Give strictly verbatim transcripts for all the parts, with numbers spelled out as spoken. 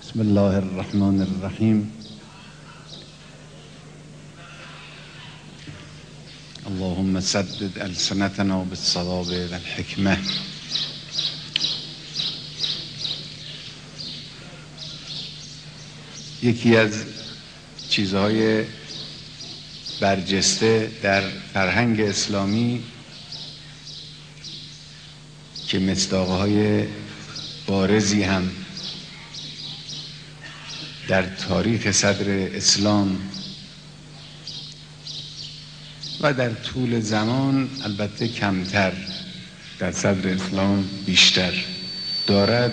بسم الله الرحمن الرحیم. اللهم سدد ألسنتنا بالصواب والحکمة. یکی از چیزهای برجسته در فرهنگ اسلامی که مصداقهای بارزی هم در تاریخ صدر اسلام و در طول زمان البته کمتر، در صدر اسلام بیشتر دارد،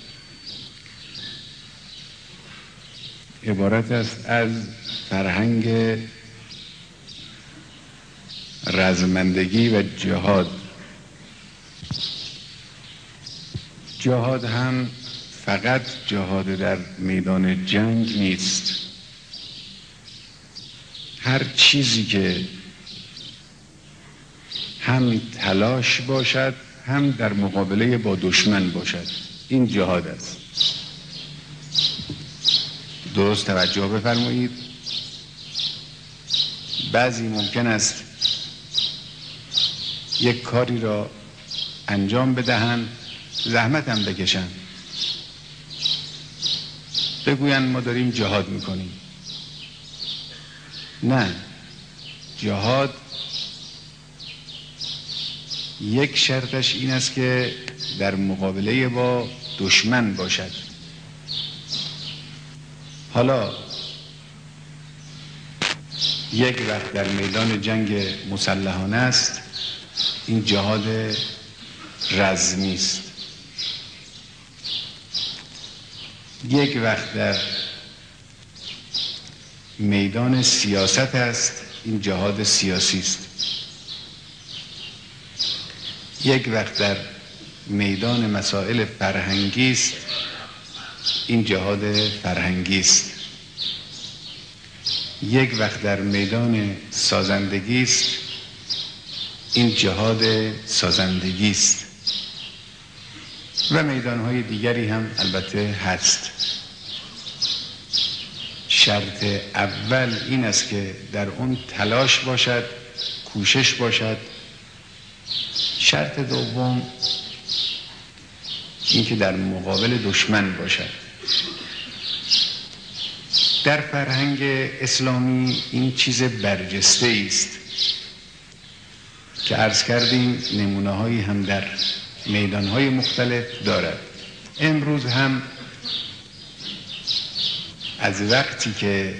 عبارت است از فرهنگ رزمندگی و جهاد. جهاد هم فقط جهاد در میدان جنگ نیست. هر چیزی که هم تلاش باشد هم در مقابله با دشمن باشد، این جهاد است. درست توجه بفرمایید. بعضی ممکن است یک کاری را انجام بدهند، زحمت هم بکشند، بگویند ما داریم جهاد میکنیم. نه، جهاد یک شرطش این است که در مقابله با دشمن باشد. حالا یک وقت در میدان جنگ مسلحانه است، این جهاد رزمی است. یک وقت در میدان سیاست است، این جهاد سیاسی است. یک وقت در میدان مسائل فرهنگی است، این جهاد فرهنگی است. یک وقت در میدان سازندگی است، این جهاد سازندگی است. و میدانهای دیگری هم البته هست. شرط اول این است که در اون تلاش باشد، کوشش باشد. شرط دوم این که در مقابل دشمن باشد. در فرهنگ اسلامی این چیز برجسته است که عرض کردیم نمونه هایی هم در میدان های مختلف دارد. امروز هم از وقتی که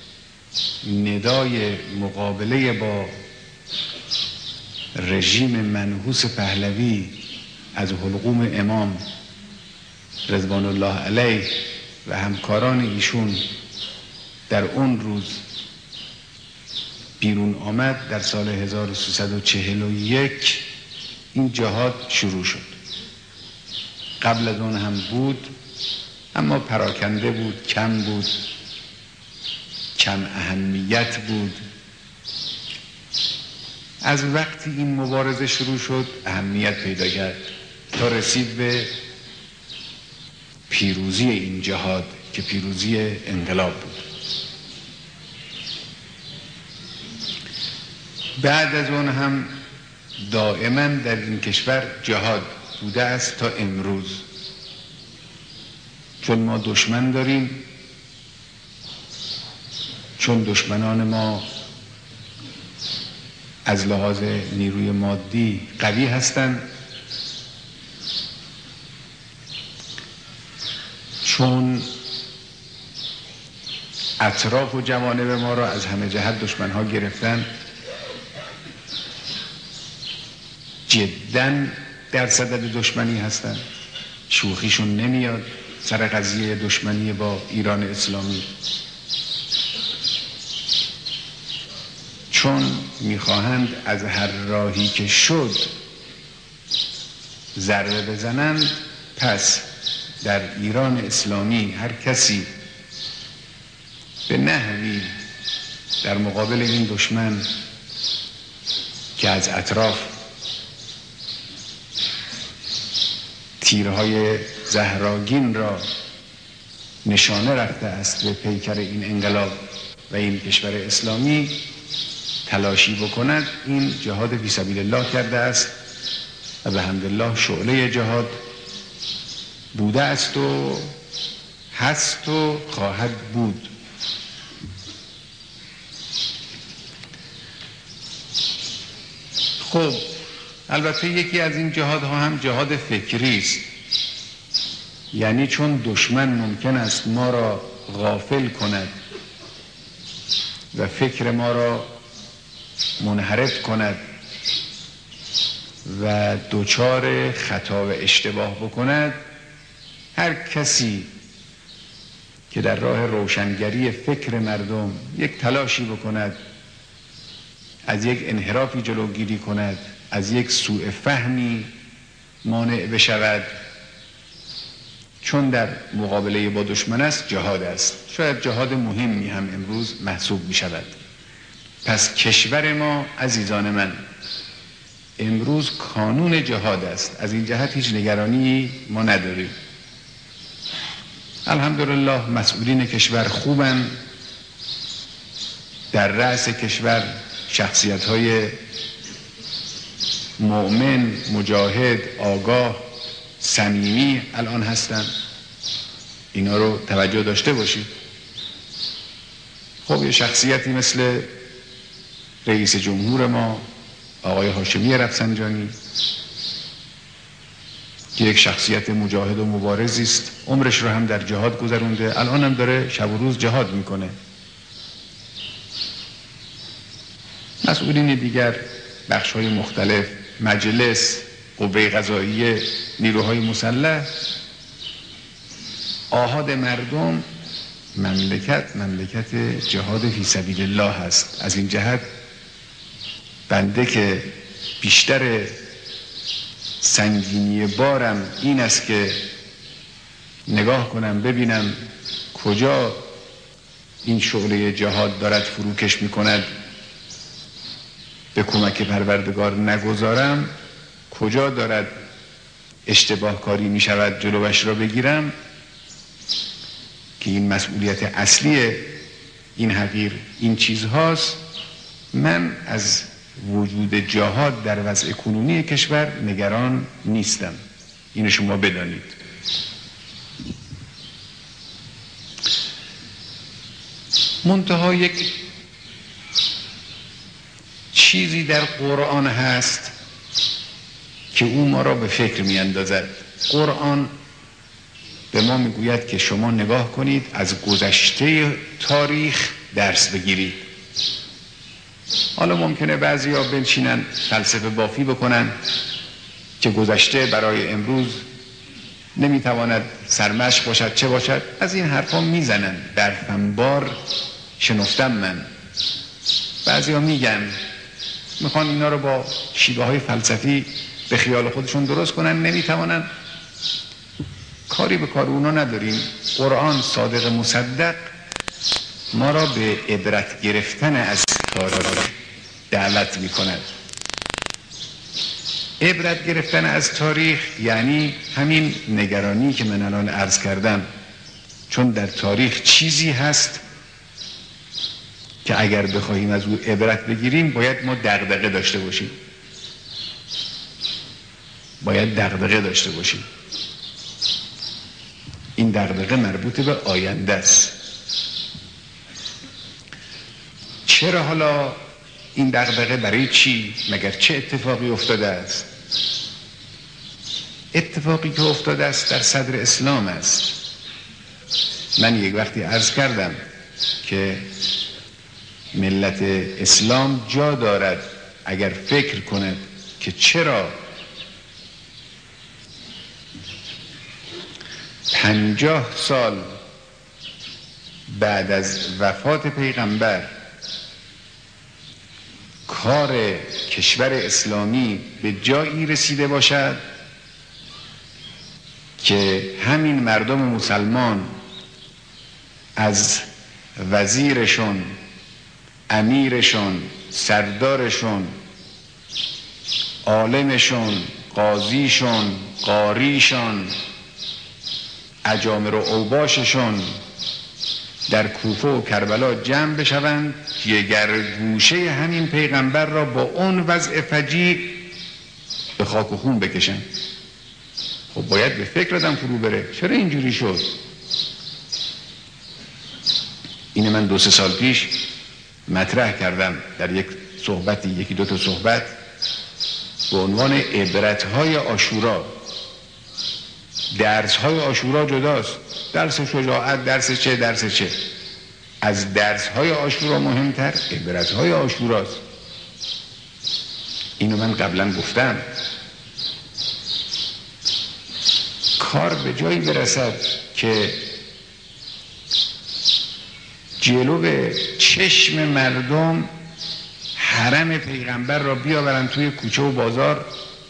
ندای مقابله با رژیم منحوس پهلوی از حلقوم امام رضوان الله علیه و همکاران ایشون در اون روز بیرون آمد، در سال هزار و سیصد و چهل و یک این جهاد شروع شد. قبل از اون هم بود، اما پراکنده بود، کم بود، کم اهمیت بود. از وقتی این مبارزه شروع شد اهمیت پیدا کرد تا رسید به پیروزی این جهاد که پیروزی انقلاب بود. بعد از اون هم دائما در این کشور جهاد بوده است تا امروز. چون ما دشمن داریم، چون دشمنان ما از لحاظ نیروی مادی قوی هستند، چون اطراف و جوانب ما را از همه جهت دشمنها گرفتن، جداً در صدد دشمنی هستند، شوخیشون نمیاد سر قضیه دشمنی با ایران اسلامی، چون میخواهند از هر راهی که شد ضربه بزنند. پس در ایران اسلامی هر کسی به نحوی در مقابل این دشمن که از اطراف تیرهای زهراگین را نشانه رفته است به پیکر این انقلاب و این کشور اسلامی تلاشی بکند، این جهاد فی سبیل الله کرده است و به حمدالله شعله جهاد بوده است و هست و خواهد بود. خب البته یکی از این جهادها هم جهاد فکری است، یعنی چون دشمن ممکن است ما را غافل کند و فکر ما را منحرف کند و دوچار خطا و اشتباه بکند، هر کسی که در راه روشنگری فکر مردم یک تلاشی بکند، از یک انحرافی جلوگیری کند، از یک سوء فهمی مانع بشود، چون در مقابله با دشمن است جهاد است، شاید جهاد مهمی هم امروز محسوب می شود. پس کشور ما عزیزان من امروز کانون جهاد است، از این جهت هیچ نگرانی ما نداریم. الحمدلله مسئولین کشور خوبن، در رأس کشور شخصیت های مؤمن، مجاهد، آگاه، صمیمی الان هستن، اینا رو توجه داشته باشید. خب یه شخصیتی مثل رئیس جمهور ما آقای هاشمی رفسنجانی که یک شخصیت مجاهد و مبارزی است، عمرش رو هم در جهاد گذرونده، الان هم داره شب و روز جهاد میکنه. مسئولین دیگر، بخش‌های مختلف، مجلس، قوه قضاییه، نیروهای مسلح، آحاد مردم، مملکت مملکت جهاد فی سبیل الله هست. از این جهت بنده که بیشتر سنگینی بارم این است که نگاه کنم ببینم کجا این شعله جهاد دارد فروکش میکند، به کمک پروردگار نگذارم، کجا دارد اشتباه کاری می شود جلوش را بگیرم، که این مسئولیت اصلی این حقیر این چیزهاست. من از وجود جهاد در وضع کنونی کشور نگران نیستم، اینو شما بدانید. منتها یک چیزی در قرآن هست که او ما را به فکر می اندازد. قرآن به ما می گوید که شما نگاه کنید، از گذشته تاریخ درس بگیرید. حالا ممکنه بعضی ها بنشینن فلسفه بافی بکنن که گذشته برای امروز نمیتواند سرمشق باشد، چه باشد، از این حرفا میزنن. در فنبار شنفتم من. بعضی ها میگن میخوان اینا رو با شیوه های فلسفی به خیال خودشون درست کنن، نمیتوانن. کاری به کار اونا نداریم. قرآن صادق مصدق ما را به عبرت گرفتن از تاریخ دعوت میکند. عبرت گرفتن از تاریخ یعنی همین نگرانی که من الان عرض کردم، چون در تاریخ چیزی هست که اگر بخواهیم از او عبرت بگیریم باید ما دغدغه داشته باشیم، باید دغدغه داشته باشیم. این دغدغه مربوط به آینده است. چرا حالا این دغدغه؟ برای چی؟ مگر چه اتفاقی افتاده است؟ اتفاقی که افتاده است در صدر اسلام است. من یک وقتی عرض کردم که ملت اسلام جا دارد اگر فکر کند که چرا پنجاه سال بعد از وفات پیغمبر کار کشور اسلامی به جایی رسیده باشد که همین مردم مسلمان از وزیرشون، امیرشون، سردارشون، عالمشون، قاضیشون، قاریشون، اجامر و اوباششون در کوفه و کربلا جمع بشوند، جگر گوشه همین پیغمبر را با اون وضع فجیع به خاک و خون بکشن. خب باید به فکر آدم فرو بره، چرا اینجوری شد؟ این من دو سه سال پیش مطرح کردم در یک صحبتی، یکی دو تا صحبت، به عنوان عبرت‌های عاشورا. درس‌های عاشورا جداست، درس شجاعت، درس چه درس چه از درس‌های عاشورا مهمتر عبرت‌های عاشوراست. اینو من قبلا گفتم. کار به جایی برسد که جلو چشم مردم حرم پیغمبر را بیاورن توی کوچه و بازار،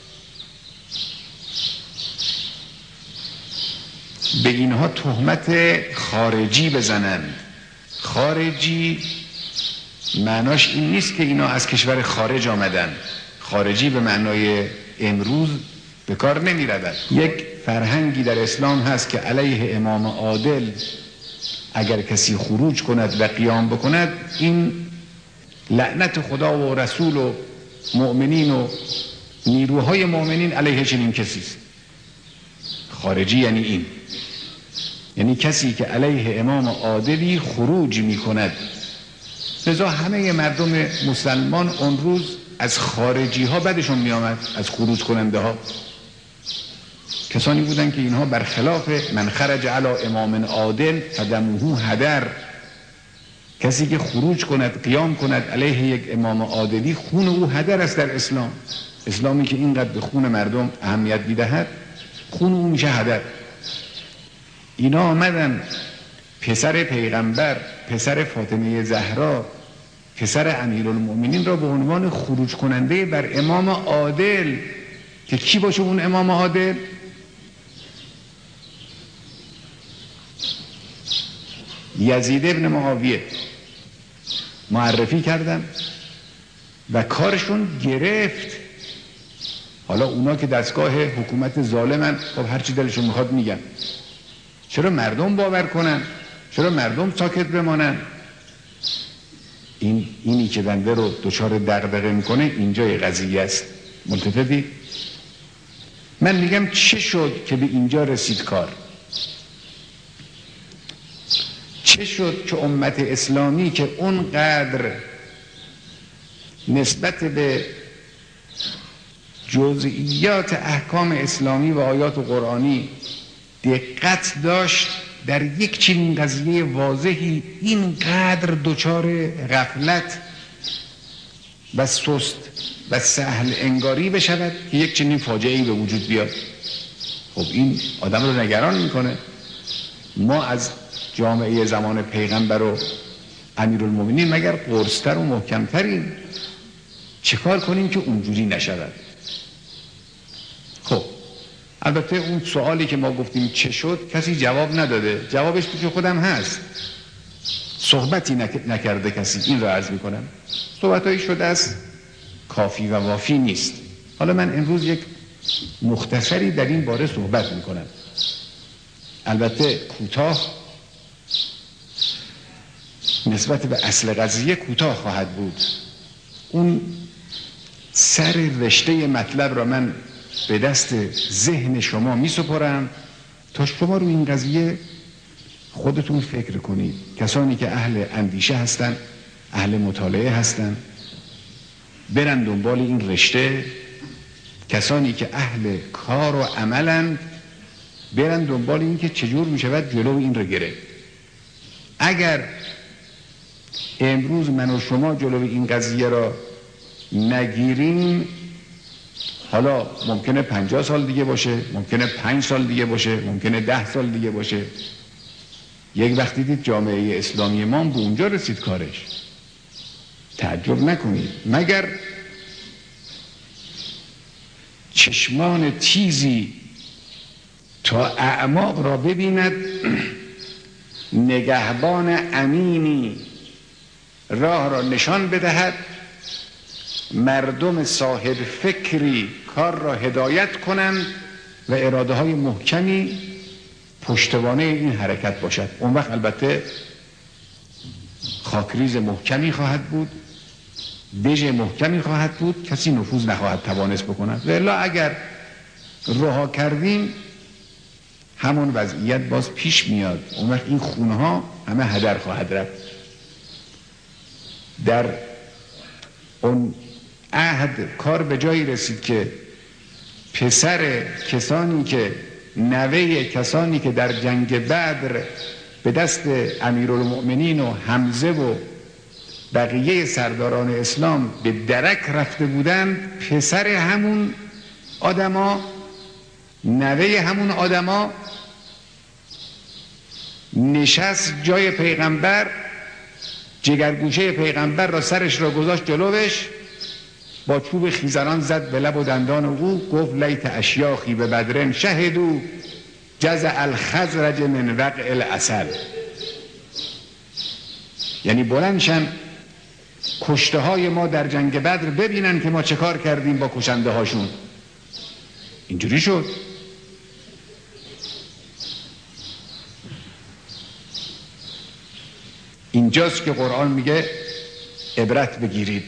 به اینها تهمت خارجی بزنند. خارجی معناش این نیست که اینا از کشور خارج آمدن. خارجی به معنای امروز به کار نمی رود. یک فرهنگی در اسلام هست که علیه امام عادل اگر کسی خروج کند و قیام بکند، این لعنت خدا و رسول و مؤمنین و نیروهای مؤمنین علیه چنین کسی است. خارجی یعنی این، یعنی کسی که علیه امام عادلی خروج می کند. لذا همه مردم مسلمان اون روز از خارجی ها بدشون می آمد، از خروج کننده ها. کسانی بودن که اینها برخلاف من خرج علی امام عادل فدمه هدر، کسی که خروج کند قیام کند علیه یک امام عادلی، خون او هدر است در اسلام. اسلامی که اینقدر به خون مردم اهمیت میدهد، خون او میشه هدر. اینا آمدن پسر پیغمبر، پسر فاطمه زهرا، پسر امیرالمؤمنین را به عنوان خروج کننده بر امام عادل، که کی باشه اون امام عادل؟ یزید ابن معاویه معرفی کردن و کارشون گرفت. حالا اونا که دستگاه حکومت ظالمن، خب هرچی دلشون میخواد میگن. چرا مردم باور کنن؟ چرا مردم ساکت بمانن؟ این اینی که بنده رو دچار دغدغه میکنه اینجای قضیه است. ملتفتی؟ من میگم چه شد که به اینجا رسید کار؟ چه شد که امت اسلامی که اونقدر نسبت به جزئیات احکام اسلامی و آیات قرآنی دقت داشت، در یک چنین قضیه واضحی اینقدر دچار غفلت و سست و سهل انگاری بشود که یک چنین فاجعه‌ای به وجود بیاد؟ خب این آدم رو نگران میکنه. ما از جامعه زمان پیغمبر و امیرالمومنین مگر قرص‌تر و محکمترین؟ چه کار کنیم که اونجوری نشود؟ خب البته اون سوالی که ما گفتیم چه شد کسی جواب نداده، جوابش پیش خودم هست، صحبتی نکرده کسی. این رو عرض میکنم، صحبتایی شده است، کافی و وافی نیست. حالا من امروز یک مختصری در این باره صحبت میکنم، البته کوتاه، نسبت به اصل قضیه کوتاه خواهد بود. اون سر رشته مطلب را من به دست ذهن شما می سپارم تا شما رو این قضیه خودتون فکر کنید. کسانی که اهل اندیشه هستن، اهل مطالعه هستن، برن دنبال این رشته. کسانی که اهل کار و عملن، برن دنبال این که چجور می شود جلو این رو گرفت. اگر امروز من و شما جلو این قضیه را نگیریم، حالا ممکنه پنجاه سال دیگه باشه، ممکنه پنج سال دیگه باشه، ممکنه ده سال دیگه باشه، یک وقتی دید جامعه اسلامی ما به اونجا رسید کارش. تعجب نکنید مگر چشمان تیزی تا اعماق را ببیند، نگهبان امینی راه را نشان بدهد، مردم صاحب فکری کار را هدایت کنند و اراده های محکمی پشتوانه این حرکت باشد. اون وقت البته خاکریز محکمی خواهد بود، دژ محکمی خواهد بود، کسی نفوذ نخواهد توانست بکند. و الا اگر رها کردیم همون وضعیت باز پیش میاد، اون وقت این خونه ها همه هدر خواهد رفت. در اون عهد کار به جایی رسید که پسر کسانی که نوه کسانی که در جنگ بدر به دست امیرالمؤمنین و حمزه و بقیه سرداران اسلام به درک رفته بودند، پسر همون آدما، نوه همون آدما نشست جای پیغمبر، جگرگوشه پیغمبر را سرش را گذاشت جلوش، با چوب خیزران زد به لب و دندان او، گفت لیت اشیاخی به بدرن شهدو جزع الخزرج من وقع العسل. یعنی بلندشن کشته های ما در جنگ بدر ببینن که ما چه کار کردیم با کشنده هاشون. اینجوری شد. اینجاست که قرآن میگه عبرت بگیرید.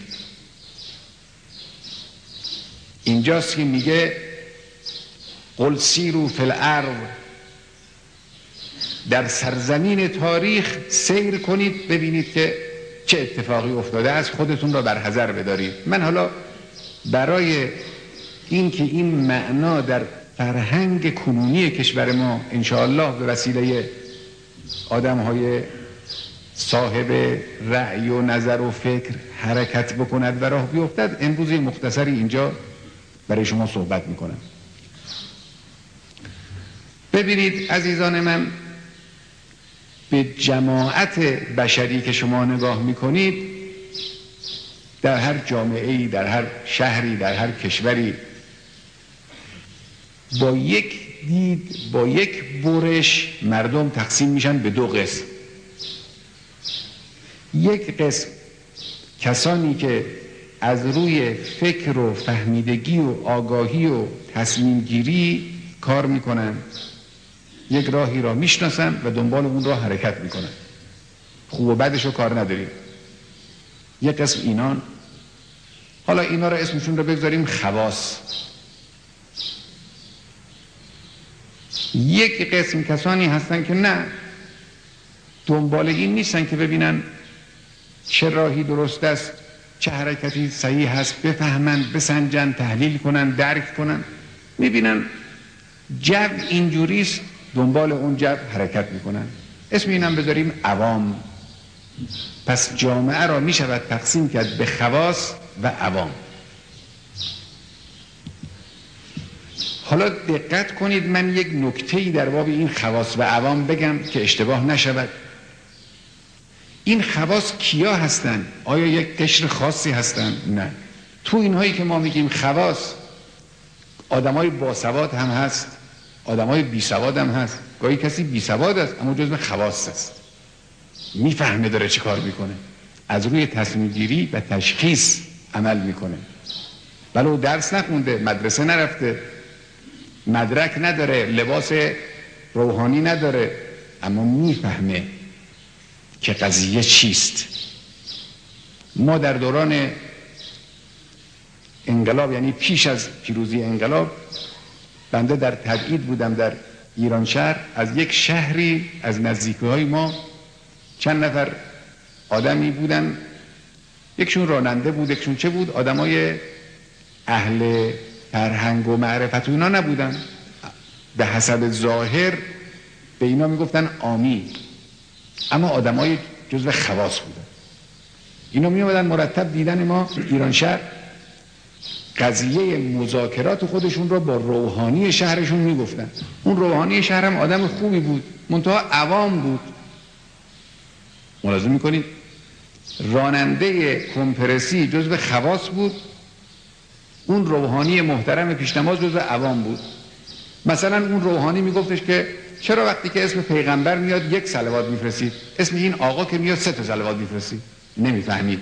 اینجاست که میگه قل سیروا فی الارض، در سرزمین تاریخ سیر کنید ببینید که چه اتفاقی افتاده، از خودتون را بر حذر بدارید. من حالا برای این که این معنا در فرهنگ کنونی کشور ما انشاءالله به وسیله آدم‌های صاحب رأی و نظر و فکر حرکت بکند و راه بیفتد، امروز مختصری اینجا برای شما صحبت میکنم. ببینید عزیزان من، به جماعت بشری که شما نگاه میکنید، در هر جامعه‌ای، در هر شهری، در هر کشوری، با یک دید، با یک برش مردم تقسیم میشن به دو قسم. یک قسم کسانی که از روی فکر و فهمیدگی و آگاهی و تصمیم گیری کار میکنن، یک راهی را میشناسن و دنبال اون راه حرکت میکنن، خوب و بدش رو کار نداریم. یک قسم اینان، حالا اینا را اسمشون رو بگذاریم خواص. یک قسم کسانی هستن که نه، دنبال این نیستن که ببینن چه راهی درست است، چه حرکتی صحیح هست، بفهمن، بسنجن، تحلیل کنن، درک کنن. میبینن جو اینجوریست، دنبال اون جو حرکت میکنن. اسم اینم بذاریم عوام. پس جامعه را میشود تقسیم کرد به خواص و عوام. حالا دقت کنید، من یک نکته‌ای در باب این خواص و عوام بگم که اشتباه نشود. این خواص کیا هستن؟ آیا یک قشر خاصی هستن؟ نه. تو اینهایی که ما میگیم خواص، آدمای باسواد هم هست، آدمای بی سواد هم هست. گاهی کسی بی سواد است اما جزو خواص است، میفهمه داره چه کار میکنه، از روی تصمیم گیری و تشخیص عمل میکنه. ولو درس نخونده، مدرسه نرفته، مدرک نداره، لباس روحانی نداره، اما میفهمه که قضیه چیست. ما در دوران انقلاب، یعنی پیش از پیروزی انقلاب، بنده در تبعید بودم در ایران شهر. از یک شهری از نزدیکی‌های ما چند نفر آدمی بودن، یکشون راننده بود، یکشون چه بود، آدمای اهل فرهنگ و معرفت و اینا نبودن. به حسب ظاهر به اینا میگفتن آمی، اما آدمای جزو خواص بودن. اینا می اومدن مرتب دیدن ما ایران شهر، قضیه مذاکرات خودشون رو با روحانی شهرشون میگفتن. اون روحانی شهر هم آدم خوبی بود، منتها عوام بود. ملاحظه میکنید راننده کمپرسی جزو خواص بود، اون روحانی محترم پیشنماز جزو عوام بود. مثلا اون روحانی میگفتش که چرا وقتی که اسم پیغمبر میاد یک صلوات میفرستید، اسم این آقا که میاد سه تا صلوات میفرستید؟ نمیفهمید.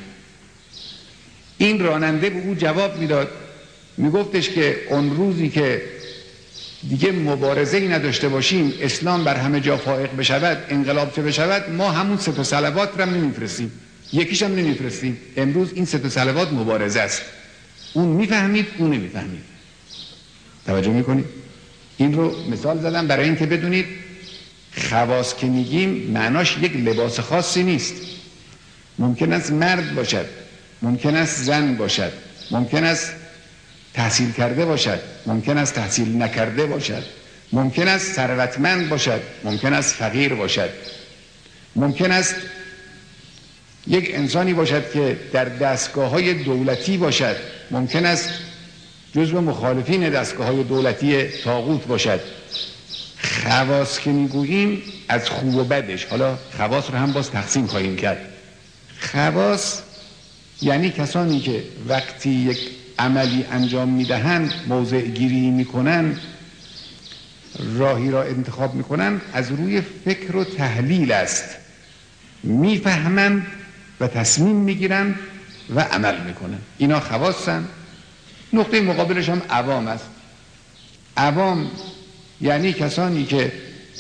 این راننده به او جواب میداد، میگفتش که اون روزی که دیگه مبارزه ای نداشته باشیم، اسلام بر همه جا فائق بشود، انقلاب چه بشود، ما همون سه تا صلوات رو هم نمیفرستیم، یکیش هم نمیفرستیم. امروز این سه تا صلوات مبارزه است. اون میفهمید، اون نمیفهمید. توجه میکنید؟ این رو مثال زدم برای اینکه بدونید خواص که میگیم معناش یک لباس خاصی نیست. ممکن است مرد باشد، ممکن است زن باشد، ممکن است تحصیل کرده باشد، ممکن است تحصیل نکرده باشد، ممکن است ثروتمند باشد، ممکن است فقیر باشد، ممکن است یک انسانی باشد که در دستگاه‌های دولتی باشد، ممکن است جزو مخالفین دستگاه‌های دولتی طاغوت باشد. خواص که میگوییم از خوب و بدش، حالا خواص رو هم باز تقسیم خواهیم کرد. خواص یعنی کسانی که وقتی یک عملی انجام میدهند، موضع گیری میکنن، راهی را انتخاب میکنن، از روی فکر و تحلیل است، میفهمند و تصمیم میگیرن و عمل میکنن. اینا خواصن. نقطه مقابلش هم عوام است. عوام یعنی کسانی که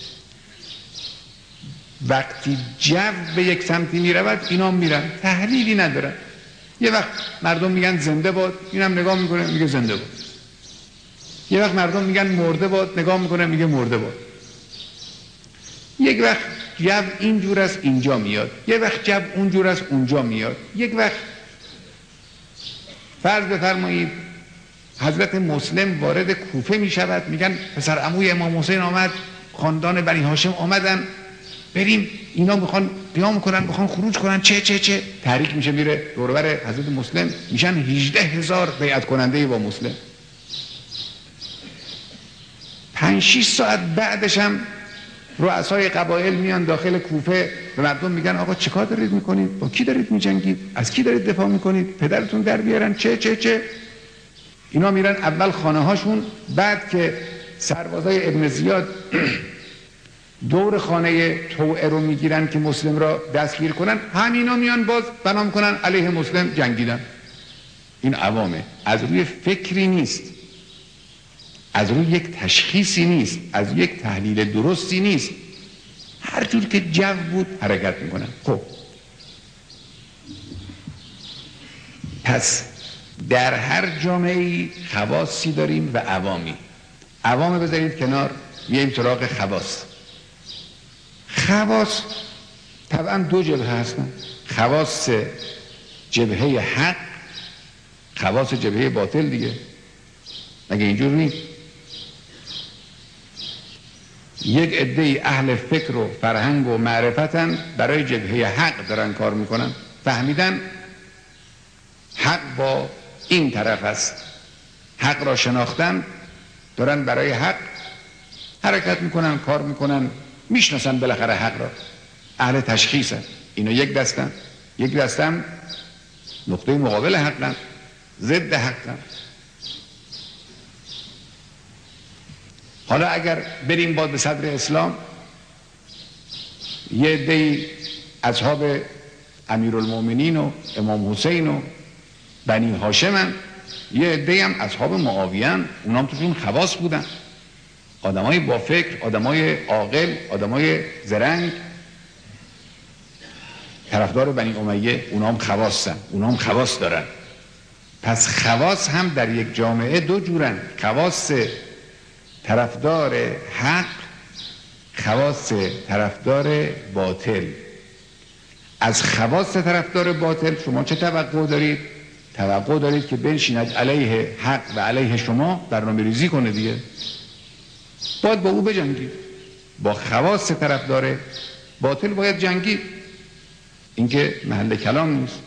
وقتی جو به یک سمتی میرود اینا میرن، تحلیلی ندارن. یه وقت مردم میگن زنده باد، اینم نگاه میکنه میگه زنده باد. یه وقت مردم میگن مرده باد، نگاه میکنه میگه مرده باد. یک وقت جو اینجور است اینجا میاد، یه وقت جو اونجور است اونجا میاد. یک وقت فرض بفرمایید حضرت مسلم وارد کوفه میشود، میگن پسر عموی امام حسین آمد، خاندان بنی هاشم آمدن، بریم اینا میخوان قیام کنن، میخوان خروج کنن، چه چه چه تحریک میشه، میره دور و بر حضرت مسلم، میشن هجده هزار بیعت کننده با مسلم. پنج شش ساعت بعدش هم رؤسای قبایل میان داخل کوفه، به مردم میگن آقا چیکار دارید میکنید؟ با کی دارید میجنگید؟ از کی دارید دفاع میکنید؟ پدرتون در بیارن، چه چه چه. اینا میرن اول خانه هاشون، بعد که سربازای ابن زیاد دور خانه توعه رو میگیرن که مسلم را دستگیر کنن، همینا میان باز بنا میکنن علیه مسلم جنگیدن. این عوامه. از روی فکری نیست، از روی یک تشخیصی نیست، از یک تحلیل درستی نیست، هر جور که جو بود حرکت میکنن. خب پس در هر جامعه‌ای خواصی داریم و عوامی. عوام بذارید کنار، میایم سراغ خواص. خواص طبعا دو جبهه هستن، خواص جبهه حق، خواص جبهه باطل دیگه. مگه اینجور نیست؟ یک عده اهل فکر و فرهنگ و معرفتن، برای جبهه حق دارن کار میکنن، فهمیدن حق با این طرف است، حق را شناختن، دارن برای حق حرکت میکنن، کار میکنن، میشناسن بالاخره حق را. اهل تشخیصن. اینا یک دستن. یک دستن نقطه مقابل حقن، ضد حقن. حالا اگر بریم باز به صدر اسلام، یه عده‌ای اصحاب امیرالمومنین و امام حسین و بنی هاشمن، یه عده‌ای هم اصحاب معاویه، اونام توشون خواص بودن، آدمای با فکر، آدمای عاقل، آدمای زرنگ، طرفدار بنی امیه، اونام خواصن، اونام خواص دارن. پس خواص هم در یک جامعه دو جورن، خواص طرفدار حق، خواص طرفدار باطل. از خواص طرفدار باطل شما چه توقع دارید؟ توقع دارید که بنشیند علیه حق و علیه شما برنامه ریزی کنه دیگه. باید با او بجنگید. با خواص طرفدار باطل باید جنگید. این که محل کلام نیست.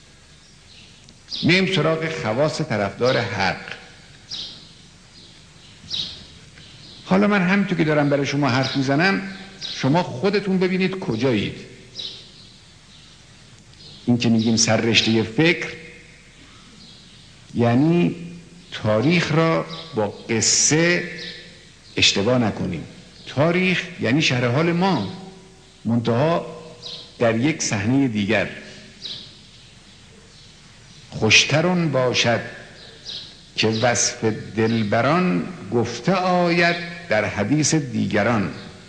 میم سراغ خواص طرفدار حق. حالا من همینطور که دارم برای شما حرف میزنم، شما خودتون ببینید کجایید. این که میگیم سررشته فکر، یعنی تاریخ را با قصه اشتباه نکنیم. تاریخ یعنی شرح حال ما، منتها در یک صحنه دیگر. خوشترون باشد که وصف دلبران گفته آید در حدیث دیگران.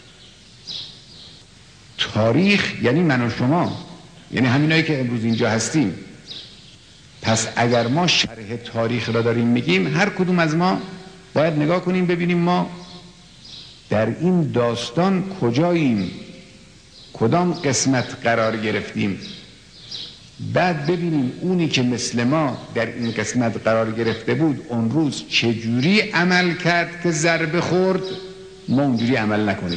تاریخ یعنی من و شما، یعنی همینایی که امروز اینجا هستیم. پس اگر ما شرح تاریخ را داریم میگیم، هر کدوم از ما باید نگاه کنیم ببینیم ما در این داستان کجاییم، کدام قسمت قرار گرفتیم. بعد ببینیم اونی که مثل ما در این قسمت قرار گرفته بود اون روز چجوری عمل کرد که ضربه خورد، ما اونجوری عمل نکنیم.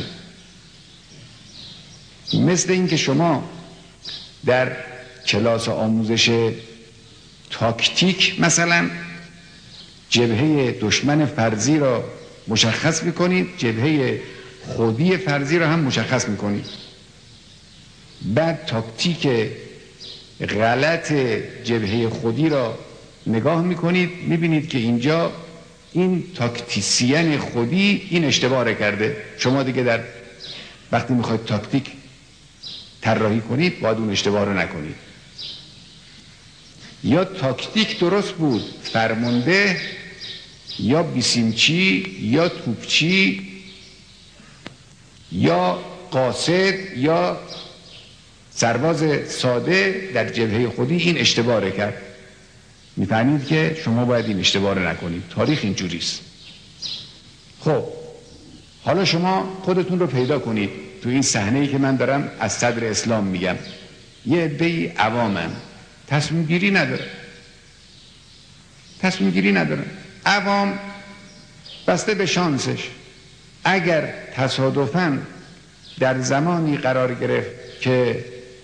مثل این که شما در کلاس آموزش تاکتیک مثلا جبهه دشمن فرضی را مشخص میکنید، جبهه خودی فرضی را هم مشخص میکنید. بعد تاکتیک غلط جبهه خودی را نگاه میکنید، میبینید که اینجا این تاکتیسین خودی این اشتباه کرده. شما دیگه در وقتی میخواید تاکتیک طراحی کنید باید اون اشتباه رو نکنید. یا تاکتیک درست بود، فرمانده یا بیسیمچی یا توپچی یا قاصد یا سرباز ساده در جبهه خودی این اشتباه کرد. میفهمید که شما باید این اشتباه رو نکنید. تاریخ اینجوریست. خب حالا شما خودتون رو پیدا کنید تو این صحنه‌ای که من دارم از صدر اسلام میگم. یه عده‌ای عوامن، تصمیم گیری نداره تصمیم گیری نداره عوام بسته به شانسش. اگر تصادفاً در زمانی قرار گرفت که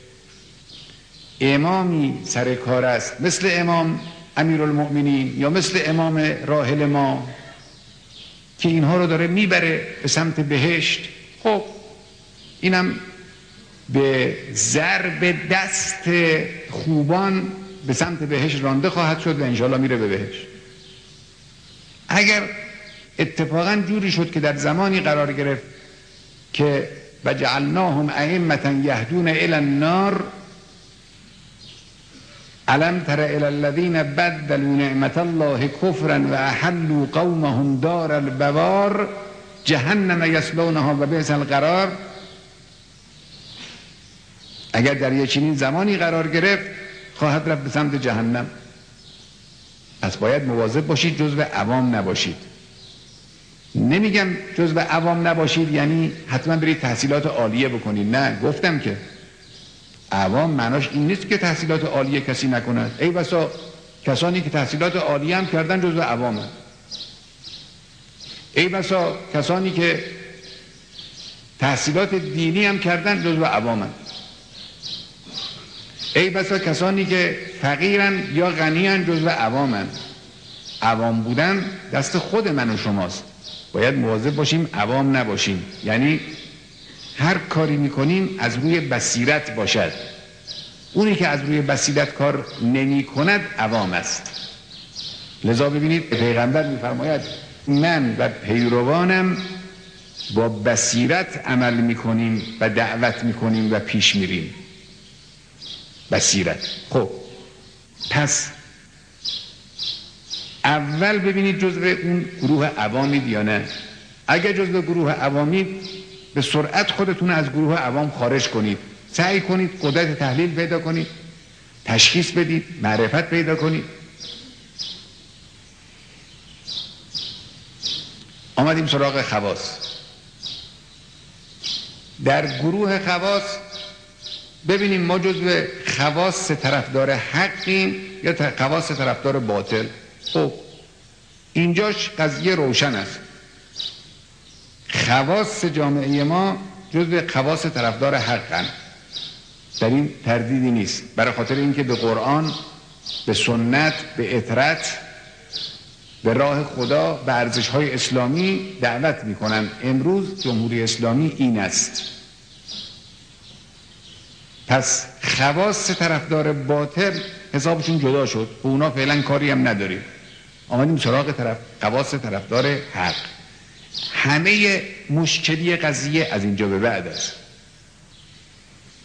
امامی سر کار است، مثل امام امیرالمؤمنین یا مثل امام راحل ما که اینها رو داره میبره به سمت بهشت، خب اینم به ضرب دست خوبان به سمت بهشت رانده خواهد شد و انشاءالله میره به بهشت. اگر اتفاقا جوری شد که در زمانی قرار گرفت که وجعلناهم ائمة یهدون الی النار الم تر الی الذین بدلوا نعمت الله کفرا و احلوا قومهم دار البوار جهنم یصلونها و بئس القرار. اگر در یک چنین زمانی قرار گرفت خواهد رفت به سمت جهنم. پس باید مواظب باشید جزو عوام نباشید. نمیگم جزو عوام نباشید یعنی حتما برید تحصیلات عالیه بکنید، نه، گفتم که عوام معناش این نیست که تحصیلات عالیه کسی نکند. ای بسا کسانی که تحصیلات عالیه هم کردن جزو عوام هم. ای بسا کسانی که تحصیلات دینی هم کردن جزو عوام هم. ای بسا کسانی که فقیرن یا غنیان جزو عوامن. عوام بودن دست خود من و شماست. باید مواظب باشیم عوام نباشیم، یعنی هر کاری میکنیم از روی بصیرت باشد. اونی که از روی بصیرت کار نمی کند عوام است. لذا ببینید پیغمبر میفرماید من و پیروانم با بصیرت عمل میکنیم و دعوت میکنیم و پیش میریم. بصیرت. خب پس اول ببینید جزو اون گروه عوامید یا نه. اگر جزو گروه عوامید به سرعت خودتون از گروه عوام خارج کنید. سعی کنید قدرت تحلیل پیدا کنید، تشخیص بدید، معرفت پیدا کنید. آمدیم سراغ خواص. در گروه خواص ببینیم ما جزو خواص طرفدار حقیم یا خواص طرفدار باطل. خب اینجاش قضیه روشن است. خواص جامعه ما جزو خواص طرفدار حقن، در این تردیدی نیست. برای خاطر اینکه به قرآن، به سنت، به اطرت، به راه خدا، به ارزش‌های اسلامی دعوت میکنن. امروز جمهوری اسلامی این است. پس خواص طرفدار باطل حسابشون جدا شد، به اونا فعلا کاری هم نداریم. آمدیم سراغ طرف خواص طرفدار حق. همه مشکلی قضیه از اینجا به بعد است.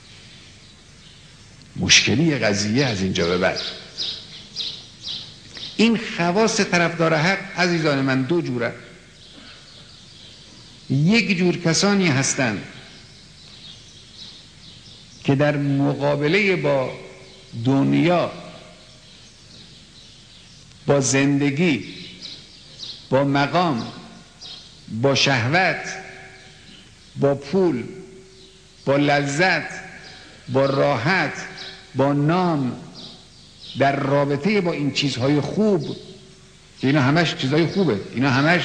مشکلی قضیه از اینجا به بعد این خواص طرفدار حق عزیزان من دو جوره. یک جور کسانی هستند که در مقابله با دنیا، با زندگی، با مقام، با شهوت، با پول، با لذت، با راحت، با نام، در رابطه با این چیزهای خوب که اینا همش چیزهای خوبه، اینا همش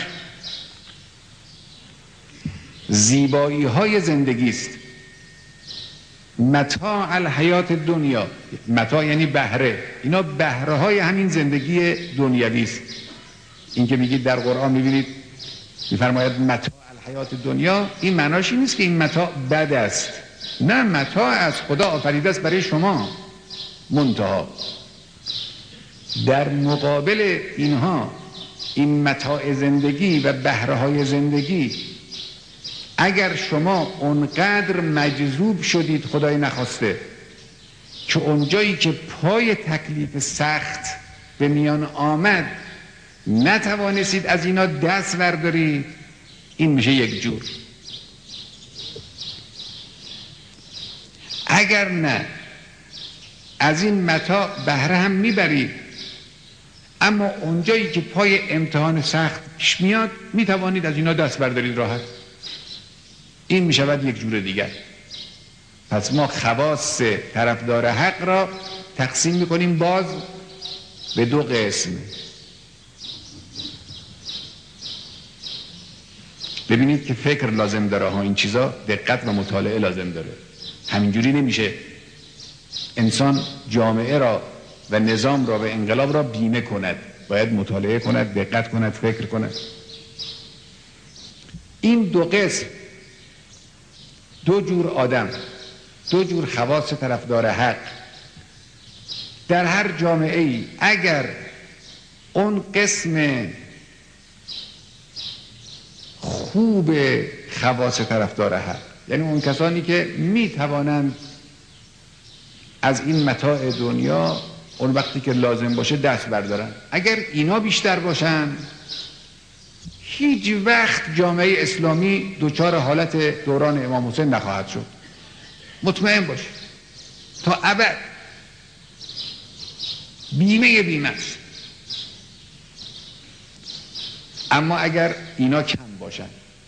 زیبایی های زندگی است، متاع الحیات دنیا، متاع یعنی بهره، اینا بهره های همین زندگی دنیوی است. این که میگید در قرآن میبینید میفرماید متاع الحیات دنیا، این معناش این نیست که این متاع بد است، نه، متاع از خدا آفریده است برای شما. منتها در مقابل اینها، این متاع زندگی و بهره های زندگی، اگر شما اونقدر مجذوب شدید خدای نخواسته که اونجایی که پای تکلیف سخت به میان آمد نتوانستید از اینا دست بردارید، این میشه یک جور. اگر نه از این متاع بهره هم میبرید، اما اونجایی که پای امتحان سخت پیش میاد میتوانید از اینا دست بردارید راحت، این میشود یک جور دیگر. پس ما خواص طرفدار حق را تقسیم میکنیم باز به دو قسم. ببینید که فکر لازم داره ها، این چیزا دقت و مطالعه لازم داره، همینجوری نمیشه انسان جامعه را و نظام را و انقلاب را بیمه کند، باید مطالعه کند، دقت کند، فکر کند. این دو قسم، دو جور آدم، دو جور خواص طرفدار حق در هر جامعه ای، اگر اون قسم خوب خواص طرفدار حق، یعنی اون کسانی که می توانند از این متاع دنیا اون وقتی که لازم باشه دست بردارن، اگر اینا بیشتر باشن، هیچ وقت جامعه اسلامی دوچار حالت دوران امام حسین نخواهد شد، مطمئن باش، تا ابد بیمه بیمه است. اما اگر اینا کم باشن،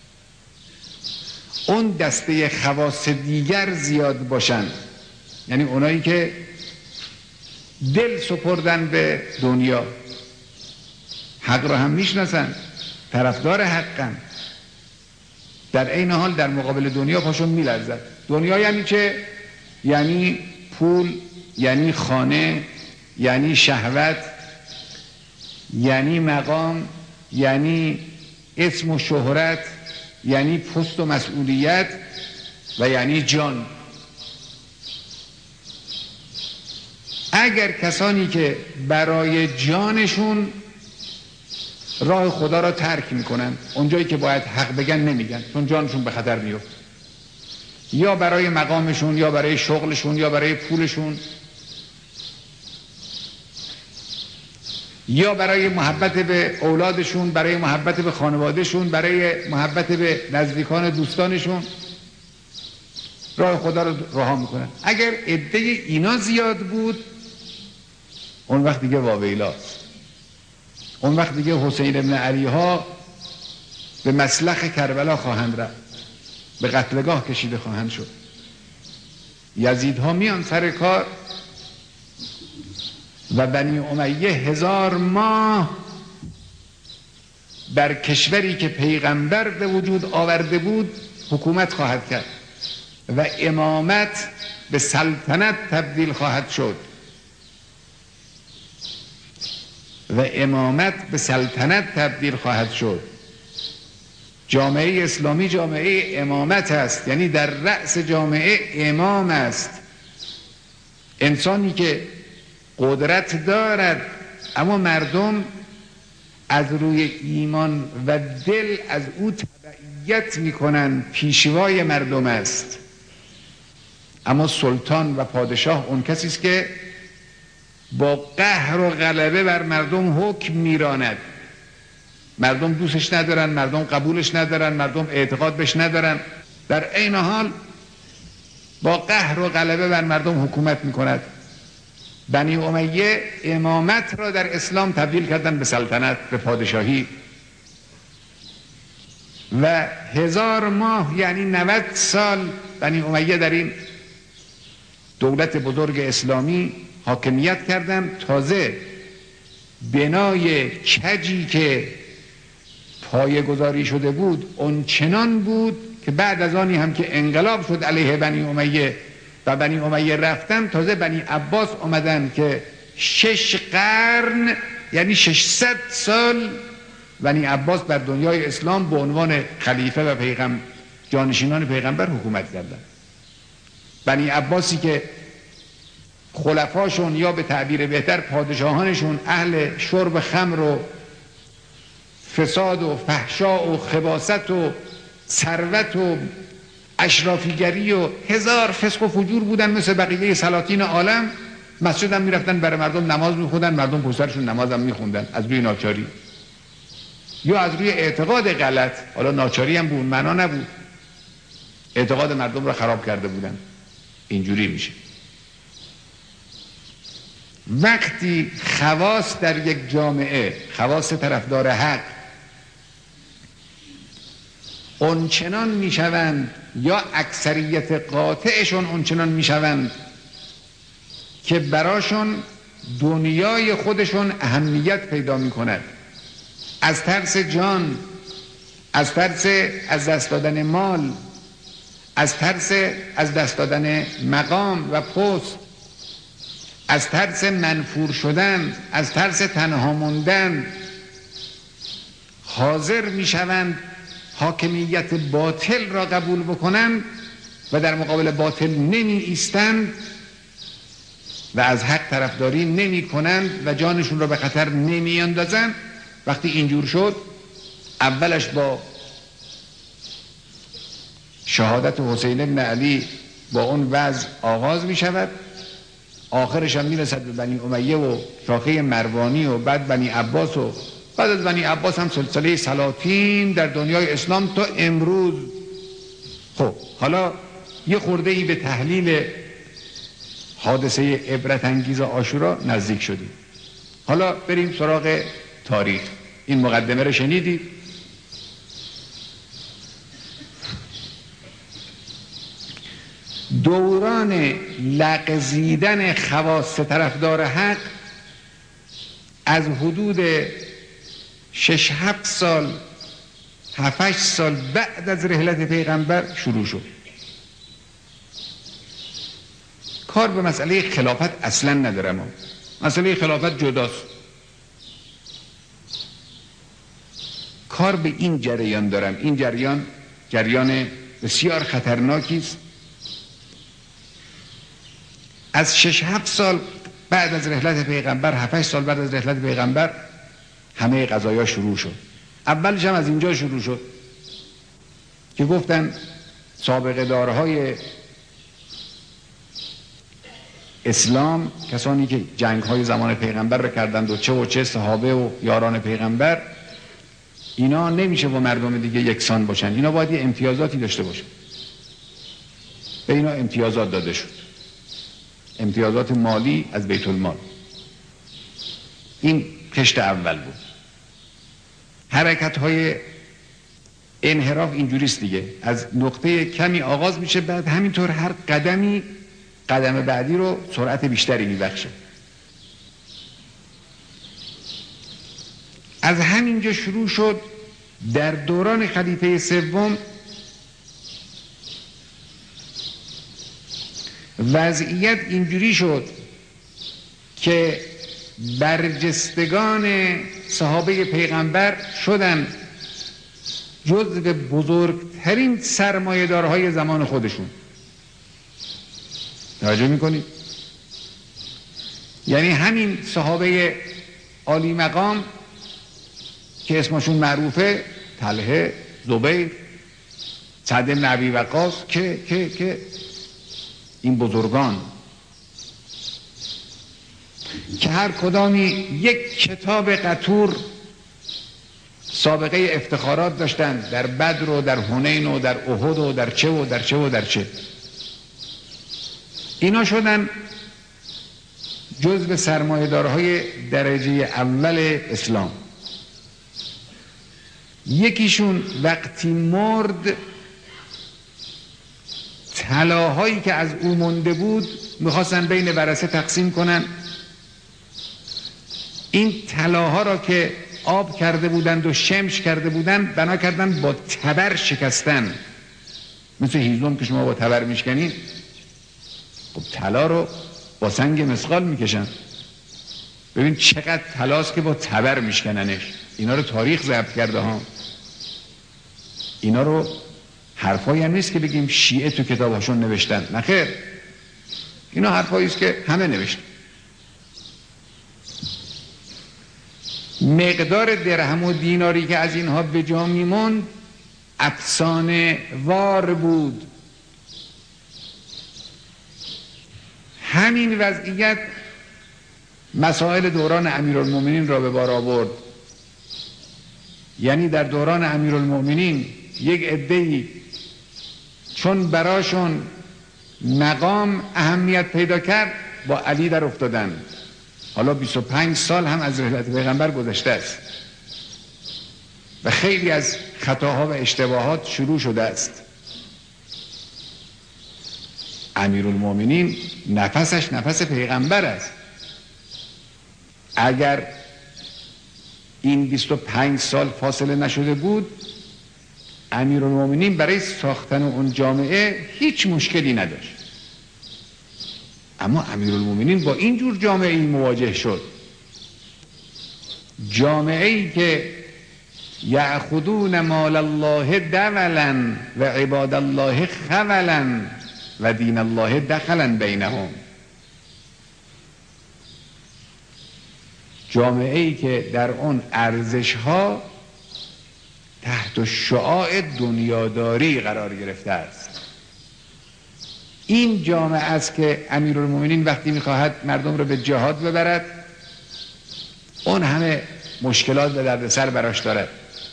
اون دسته خواص دیگر زیاد باشن، یعنی اونایی که دل سپردن به دنیا، حق را هم میشناسن، طرفدار حقن، در این حال در مقابل دنیا پاشون میلرزد. دنیا یعنی چه؟ یعنی پول، یعنی خانه، یعنی شهوت، یعنی مقام، یعنی اسم و شهرت، یعنی پست و مسئولیت و یعنی جان. اگر کسانی که برای جانشون راه خدا را ترک میکنن، اونجایی که باید حق بگن نمیگن چون جانشون به خطر میفته، یا برای مقامشون، یا برای شغلشون، یا برای پولشون، یا برای محبت به اولادشون، برای محبت به خانوادهشون، برای محبت به نزدیکان دوستانشون راه خدا رو رها میکنن. اگر عده اینا زیاد بود، اون وقت دیگه واویلاست، اون وقت دیگه حسین ابن علی ها به مسلخ کربلا خواهند رفت، به قتلگاه کشیده خواهند شد. یزید ها میان سر کار و بنی امیه هزار ماه بر کشوری که پیغمبر به وجود آورده بود حکومت خواهد کرد و امامت به سلطنت تبدیل خواهد شد و امامت به سلطنت تبدیل خواهد شد. جامعه اسلامی جامعه امامت است، یعنی در رأس جامعه امام است، انسانی که قدرت دارد اما مردم از روی ایمان و دل از او تبعیت میکنن، پیشوای مردم است. اما سلطان و پادشاه اون کسی است که با قهر و غلبه بر مردم حکم میراند. مردم دوستش ندارن، مردم قبولش ندارن، مردم اعتقاد بهش ندارن، در عین حال با قهر و غلبه بر مردم حکومت میکند. بنی امیه امامت را در اسلام تبدیل کردن به سلطنت، به پادشاهی، و هزار ماه یعنی نود سال بنی امیه در این دولت بزرگ اسلامی حاکمیت کردن. تازه بنای کجی که پایه گذاری شده بود اون چنان بود که بعد از آنی هم که انقلاب شد علیه بنی امیه و بنی امیه رفتن، تازه بنی عباس آمدن که شش قرن یعنی ششصد سال بنی عباس بر دنیای اسلام به عنوان خلیفه و پیغمبر، جانشینان پیغمبر حکومت کردن. بنی عباسی که خلفاشون یا به تعبیر بهتر پادشاهانشون اهل شرب خمر و فساد و فحشا و خباثت و ثروت و اشرافیگری و هزار فسق و فجور بودن مثل بقیه سلاطین عالم، مسجد هم میرفتن برای مردم نماز میخوندن، مردم پشترشون نماز هم میخوندن از روی ناچاری یا از روی اعتقاد غلط. حالا ناچاری هم به اون معنا نبود، اعتقاد مردم را خراب کرده بودن. اینجوری میشه وقتی خواص در یک جامعه، خواص طرفدار حق، اونچنان میشوند یا اکثریت قاطعشون اونچنان میشوند که براشون دنیای خودشون اهمیت پیدا میکند، از ترس جان، از ترس از دست دادن مال، از ترس از دست دادن مقام و پست، از ترس منفور شدن، از ترس تنها موندن، حاضر میشوند حاکمیت باطل را قبول بکنند و در مقابل باطل نمی ایستند و از حق طرفداری نمی کنند و جانشون را به خطر نمی اندازند. وقتی اینجور شد، اولش با شهادت حسین بن علی با اون وضع آغاز می شود، آخرش هم می رسد به بنی امیه و شاخه مروانی و بعد بنی عباس و بعد از بنی عباس هم سلسله سلاطین در دنیای اسلام تا امروز. خب حالا یه خورده ای به تحلیل حادثه عبرت انگیز عاشورا نزدیک شدیم. حالا بریم سراغ تاریخ. این مقدمه رو شنیدید. دوران لغزیدن خواص طرفدار حق از حدود شش هفت سال هفت هشت سال بعد از رحلت پیغمبر شروع شد. کار به مسئله خلافت اصلا ندارم، مسئله خلافت جداست. کار به این جریان دارم. این جریان جریان بسیار خطرناکی است. از شش هفت سال بعد از رحلت پیغمبر، هفت هشت سال بعد از رحلت پیغمبر همه قضایا شروع شد. اولش هم از اینجا شروع شد که گفتن سابقه دارهای اسلام، کسانی که جنگ های زمان پیغمبر رو کردند و چه و چه صحابه و یاران پیغمبر، اینا نمیشه با مردم دیگه یکسان باشن، اینا باید یه امتیازاتی داشته باشن. به اینا امتیازات داده شد، امتیازات مالی از بیت المال. این کشت اول بود. حرکت های انحراف اینجوریست دیگه، از نقطه کمی آغاز میشه، بعد همینطور هر قدمی قدم بعدی رو سرعت بیشتری میبخشه. از همینجا شروع شد. در دوران خلیفه سوم وضعیت اینجوری شد که برجستگان صحابه پیغمبر شدن جزو بزرگترین سرمایه‌دارهای زمان خودشون. توجه میکنید؟ یعنی همین صحابه عالی مقام که اسمشون معروفه، طلحه، زبیر، سعد بن ابی وقاص، که که که این بزرگان که هر کدامی یک کتاب قطور سابقه افتخارات داشتن در بدر و در حنین و در احد و در چه و در چه و در چه. اینا شدن جزو سرمایه‌دارهای درجه اول اسلام. یکیشون وقتی مرد طلاهایی که از او مونده بود میخواستن بین ورثه تقسیم کنن. این طلاها را که آب کرده بودند و شمش کرده بودند بنا کردن با تبر شکستن، مثل هیزم که شما با تبر میشکنید. خب طلا رو با سنگ مسقال میکشن. ببین چقدر طلاست که با تبر میشکننش. اینا رو تاریخ ضبط کرده ها. اینا رو حرفایی هم نیست که بگیم شیعه تو کتاباشون نوشتن، نه خیر، اینا حرفایی است که همه نوشتن. مقدار درهم و دیناری که از اینها به جا میموند افسانه وار بود. همین وضعیت مسائل دوران امیرالمومنین را به بار آورد. یعنی در دوران امیرالمومنین یک عده‌ای چون براشون مقام اهمیت پیدا کرد با علی در افتادن. حالا بیست و پنج سال هم از رحلت پیغمبر گذشته است و خیلی از خطاها و اشتباهات شروع شده است. امیرالمومنین نفسش نفس پیغمبر است. اگر این بیست و پنج سال فاصله نشده بود امیرالمومنین برای ساختن اون جامعه هیچ مشکلی نداشت. اما امیرالمومنین با این جور جامعه ای مواجه شد، جامعه ای که یأخذون مال الله دولا و عباد الله خولا و دین الله دخلا بینهم. جامعه ای که در اون ارزش ها تحت شعاع دنیاداری قرار گرفته است. این جامعه است که امیرالمومنین وقتی میخواهد مردم رو به جهاد ببرد اون همه مشکلات و دردسر براش دارد.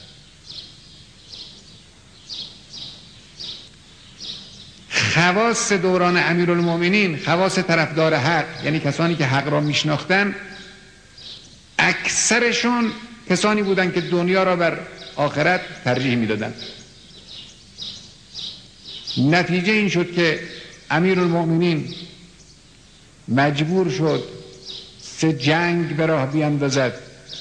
خواص دوران امیرالمومنین، خواص طرفدار حق، یعنی کسانی که حق را میشناختن، اکثرشون کسانی بودند که دنیا را بر آخرت ترجیح میدادند. نتیجه این شد که امیرالمومنین مجبور شد سه جنگ به راه بیاندازد.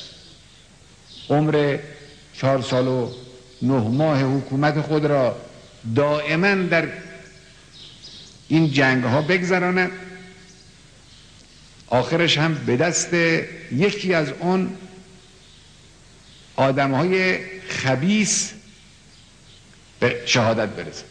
عمر چهار سال و نه ماه حکومت خود را دائما در این جنگ ها بگذراند. آخرش هم به دست یکی از اون آدم های خبیث به شهادت برسد.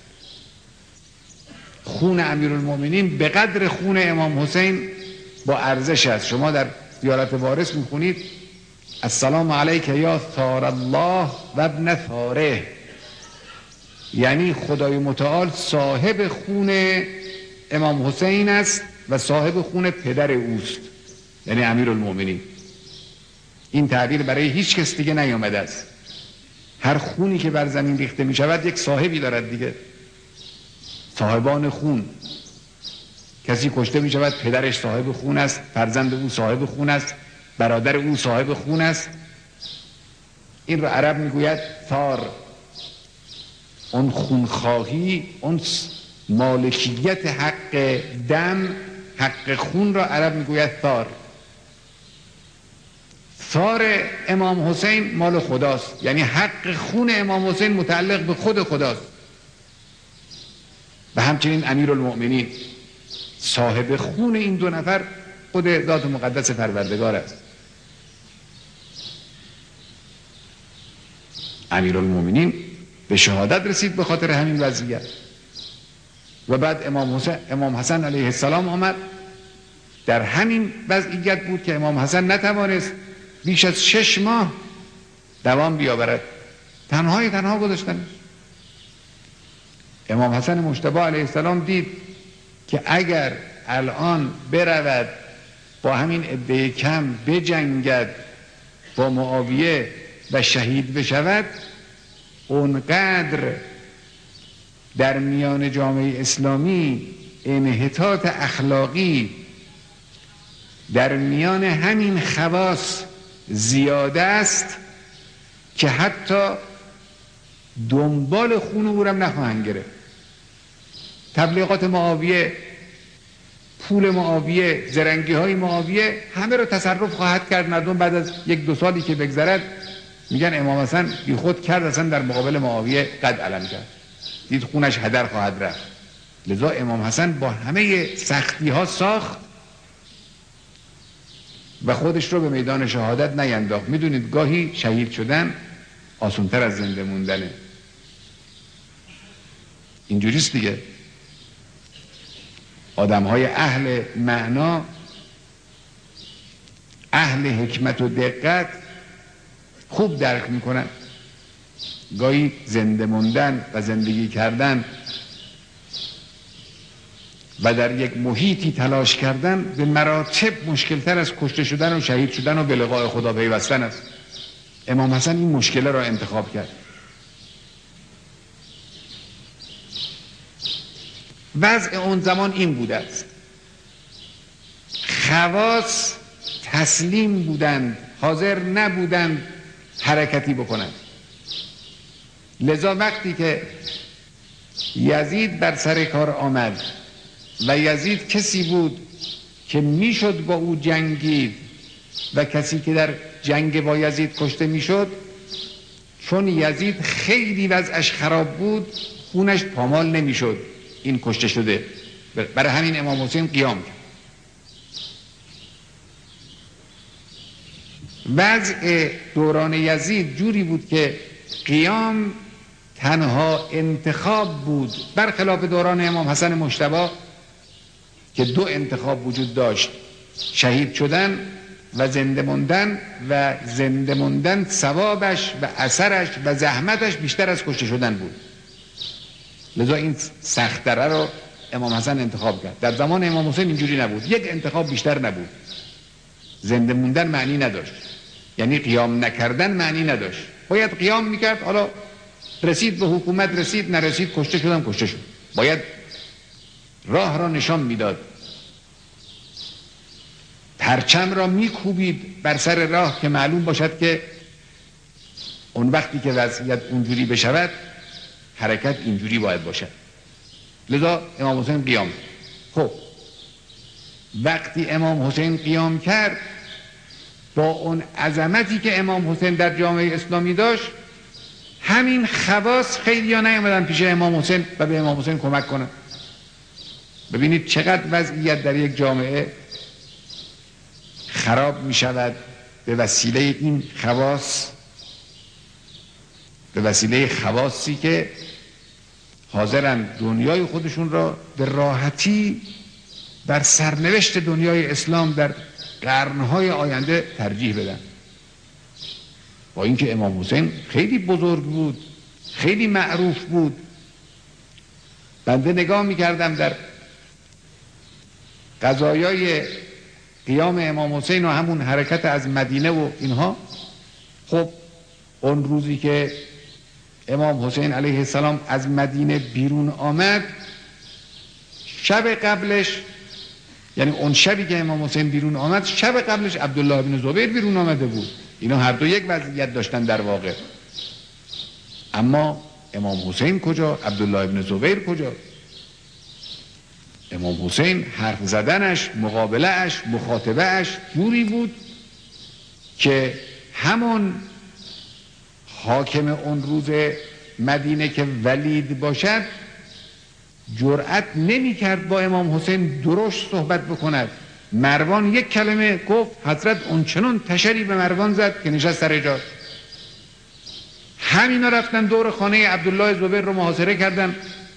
خون امیرالمومنین به قدر خون امام حسین با ارزش است. شما در زیارت وارث میخونید السلام علیک یا ثار الله و ابن ثاره، یعنی خدای متعال صاحب خون امام حسین است و صاحب خون پدر اوست، یعنی امیرالمومنین. این تعبیر برای هیچ کس دیگه نیامده است. هر خونی که بر زمین ریخته می شود یک صاحبی دارد دیگه. صاحبان خون، کسی کشته می شود پدرش صاحب خون است، فرزند او صاحب خون است، برادر او صاحب خون است. این رو عرب می گوید ثار. اون خونخواهی، اون مالکیت حق دم، حق خون را عرب می گوید ثار. ثار امام حسین مال خداست، یعنی حق خون امام حسین متعلق به خود خداست. و همچنین امیرالمؤمنین صاحب خون این دو نفر خود ذات مقدس پروردگار است. امیرالمؤمنین به شهادت رسید به خاطر همین وضعیت. و بعد امام حسین امام حسن علیه السلام آمد. در همین وضعیت بود که امام حسن نتوانست بیش از شش ماه دوام بیاورد، تنهای تنها گذاشتن. امام حسن مجتبی علیه السلام دید که اگر الان برود با همین عده کم بجنگد با معاویه و شهید بشود، اونقدر در میان جامعه اسلامی انحطاط اخلاقی در میان همین خواص زیاده است که حتی دنبال خون او را نخواهند گرفت. تبلیغات معاویه، پول معاویه، زرنگی های معاویه همه رو تصرف خواهد کرد. مردم بعد از یک دو سالی که بگذرد میگن امام حسن بی خود کرد، اصلا در مقابل معاویه قد علم کرد، دید خونش هدر خواهد رفت. لذا امام حسن با همه سختی ها ساخت و خودش رو به میدان شهادت نینداخت. میدونید گاهی شهید شدن آسان‌تر از زنده موندنه. اینجوریست دیگه. آدم های اهل معنا، اهل حکمت و دقت خوب درک میکنن گاهی زنده موندن و زندگی کردن و در یک محیطی تلاش کردن به مراتب مشکلتر از کشته شدن و شهید شدن و به لقاء خدا پیوستن است. امام حسن این مشکل را انتخاب کرد. وضع اون زمان این بوده است، خواص تسلیم بودند، حاضر نبودند حرکتی بکنند. لذا وقتی که یزید بر سر کار آمد و یزید کسی بود که میشد با او جنگید و کسی که در جنگ با یزید کشته میشد، چون یزید خیلی وضعش خراب بود خونش پامال نمیشد این کشته شده، برای همین امام حسین قیام کرد. وضع دوران یزید جوری بود که قیام تنها انتخاب بود، برخلاف دوران امام حسن مجتبی که دو انتخاب وجود داشت، شهید شدن و زنده موندن، و زنده موندن ثوابش و اثرش و زحمتش بیشتر از کشته شدن بود. لذا این سخت‌تره رو امام حسن انتخاب کرد. در زمان امام حسین اینجوری نبود، یک انتخاب بیشتر نبود. زنده موندن معنی نداشت، یعنی قیام نکردن معنی نداشت. باید قیام میکرد، حالا رسید به حکومت رسید، نرسید کشته شدم کشته شد. باید راه را نشان میداد، پرچم را میکوبید بر سر راه که معلوم باشد که اون وقتی که وضعیت اونجوری بشود حرکت اینجوری باید باشد. لذا امام حسین قیام. خب وقتی امام حسین قیام کرد، با اون عظمتی که امام حسین در جامعه اسلامی داشت، همین خواص خیلی ها نیامدن پیش امام حسین و به امام حسین کمک کنن. ببینید چقدر وضعیت در یک جامعه خراب می شود به وسیله این خواص، به وسیله خواصی که حاضرن دنیای خودشون را به راحتی بر سرنوشت دنیای اسلام در قرنهای آینده ترجیح بدن. با اینکه امام حسین خیلی بزرگ بود، خیلی معروف بود. بنده نگاه میکردم در قضایای قیام امام حسین و همون حرکت از مدینه و اینها. خب اون روزی که امام حسین علیه السلام از مدینه بیرون آمد، شب قبلش، یعنی اون شبی که امام حسین بیرون آمد، شب قبلش عبدالله بن زبیر بیرون آمده بود. اینا هر دو یک وضعیت داشتن در واقع. اما امام حسین کجا؟ عبدالله بن زبیر کجا؟ امام حسین حرف زدنش، مقابلهش، مخاطبهش جوری بود که همون حاکم اون روز مدینه که ولید باشد جرأت نمی کرد با امام حسین درشت صحبت بکند. مروان یک کلمه گفت، حضرت اونچنان تشری به مروان زد که نشست سر جاش. همینا رفتن دور خانه عبدالله زبیر رو محاصره کردن.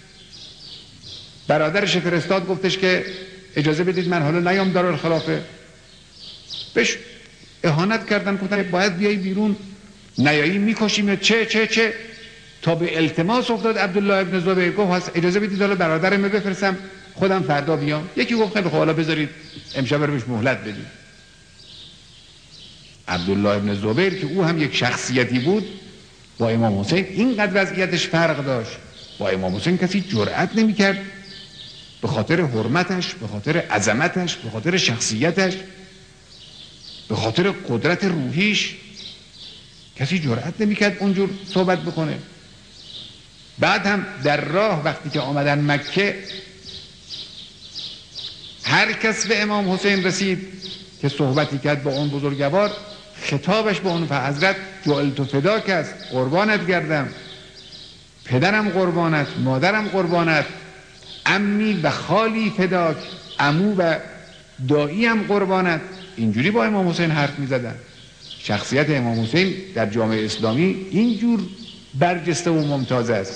برادرش فرستاد، گفتش که اجازه بدید من حالا نیام دارالخلافه. بهش اهانت کردن، گفتن باید بیای بیرون، نیایی میکشیم، چه چه چه تا به التماس افتاد عبدالله ابن زبیر. گفت اجازه بدید حالا برادرم بفرستم خودم فردا بیام. یکی گفت خیلی خب حالا بذارید امشب رو بهش مهلت بدید. عبدالله ابن زبیر که او هم یک شخصیتی بود با امام حسین اینقدر وضعیتش فرق داشت. با امام حسین کسی جرأت نمی‌کرد به خاطر حرمتش، به خاطر عظمتش، به خاطر شخصیتش، به خاطر قدرت روحیش کسی جرأت نمی‌کرد اونجور صحبت بکنه. بعد هم در راه وقتی که آمدن مکه هر کس به امام حسین رسید که صحبتی کرد با اون بزرگوار، خطابش به اون حضرت جعلت فداک است، قربانت گردم، پدرم قربانت، مادرم قربانت، عمی و خالی فداک، عمو و داییم قربانت. اینجوری با امام حسین حرف می زدن. شخصیت امام حسین در جامعه اسلامی اینجور برجسته و ممتاز است.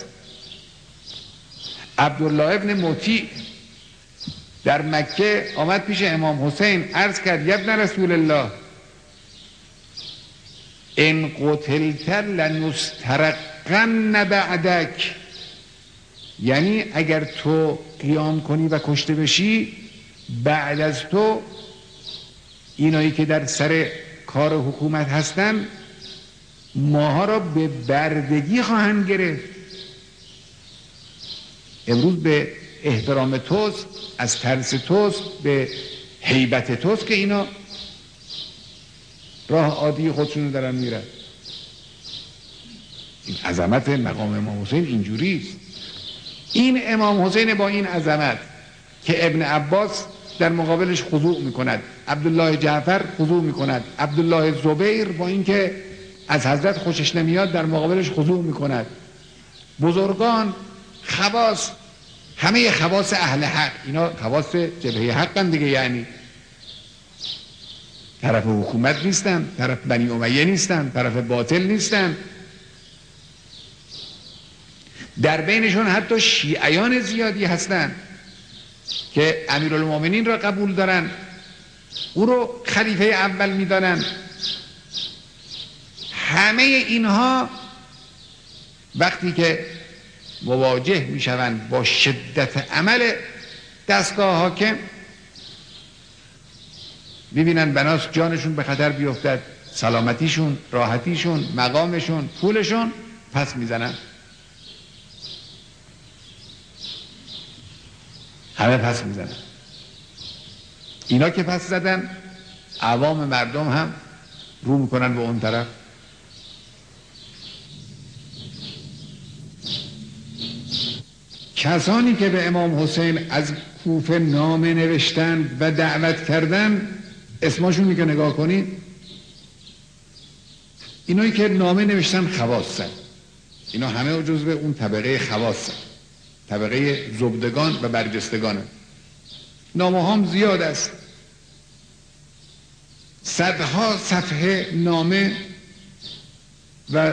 عبدالله ابن مطیع در مکه آمد پیش امام حسین عرض کرد ابن رسول الله ان قتلت لنسترقن بعدک، یعنی اگر تو قیام کنی و کشته بشی بعد از تو اینایی که در سر کار حکومت هستن ماها را به بردگی خواهند گرفت. امروز به احترام توست، از ترس توست، به هیبت توست که اینا راه عادی خودشونو دارن میرن. این عظمت مقام امام حسین اینجوریست. این امام حسین با این عظمت که ابن عباس در مقابلش خضوع میکند، عبدالله جعفر خضوع میکند، عبدالله زبیر با اینکه از حضرت خوشش نمیاد در مقابلش خضوع میکند، بزرگان، خواص، همه خواص اهل حق، اینا خواص جبهه حقن دیگه، یعنی طرف حکومت نیستن، طرف بنی امیه نیستن، طرف باطل نیستن. در بینشون حتی شیعیان زیادی هستن که امیرالمومنین را قبول دارن، او رو خلیفه اول میدانن. همه اینها وقتی که مواجه میشوند با شدت عمل دستگاه حاکم ببینن بناس جانشون به خطر بیفتد، سلامتیشون، راحتیشون، مقامشون، پولشون، پس میزنن. همه پس میزنن. اینا که پس زدن عوام مردم هم رو میکنن به اون طرف. کسانی که به امام حسین از کوفه نامه نوشتند و دعوت کردند اسمشون میگه نگاه کنید، اینایی که نامه نوشتن خواصن، اینا همه جزو اون طبقه خواصن، طبقه زبدگان و برجستگانه. نامه هم زیاد است، صدها صفحه نامه و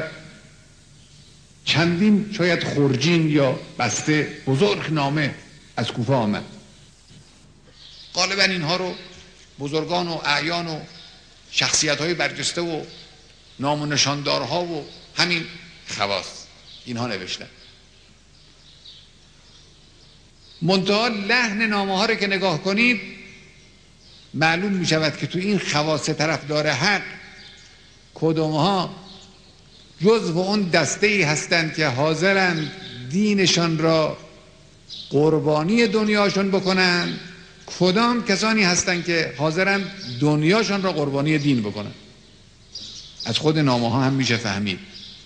چندین شاید خرجین یا بسته بزرگ نامه از کوفه آمد. غالبا اینها رو بزرگان و اعیان و شخصیت های برجسته و نام و نشاندارها و همین خواص اینها نوشتن. منتها لحن نامه ها رو که نگاه کنید معلوم می شود که تو این خواص طرفدار حق کدوم ها جزو اون دسته ای هستند که حاضرند دینشان را قربانی دنیاشون بکنن، کدام کسانی هستند که حاضرند دنیاشان را قربانی دین بکنن. از خود نامه ها هم میشه فهمید.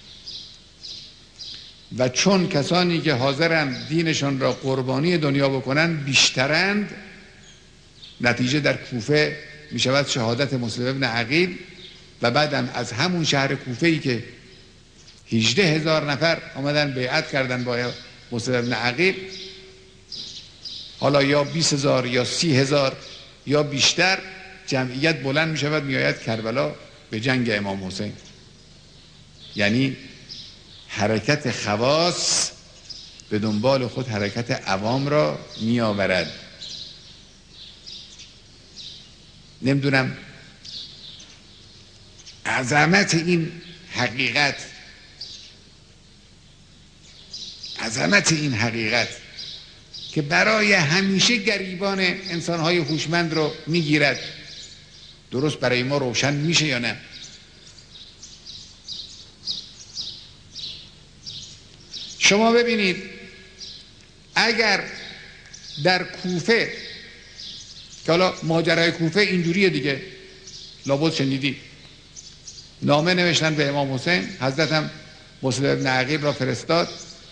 و چون کسانی که حاضرند دینشان را قربانی دنیا بکنن بیشترند، نتیجه در کوفه می شود شهادت مسلم ابن عقیل و بعدم از همون شهر کوفه ای که هجده هزار نفر آمدن بیعت کردن با مسلم ابن عقیل، حالا یا بیست هزار یا سی هزار یا بیشتر جمعیت بلند می شود می آید کربلا به جنگ امام حسین. یعنی حرکت خواص به دنبال خود حرکت عوام را می آورد. نمیدونم عظمت این حقیقت، عظمت این حقیقت که برای همیشه گریبان انسانهای هوشمند رو میگیرد. درست برای ما روشن میشه یا نه؟ شما ببینید اگر در کوفه، که حالا ماجرای کوفه اینجوریه دیگه، لابد شنیدید، نامه نوشتن به امام حسین، حضرت هم مسلم بن عقیل را فرستاد،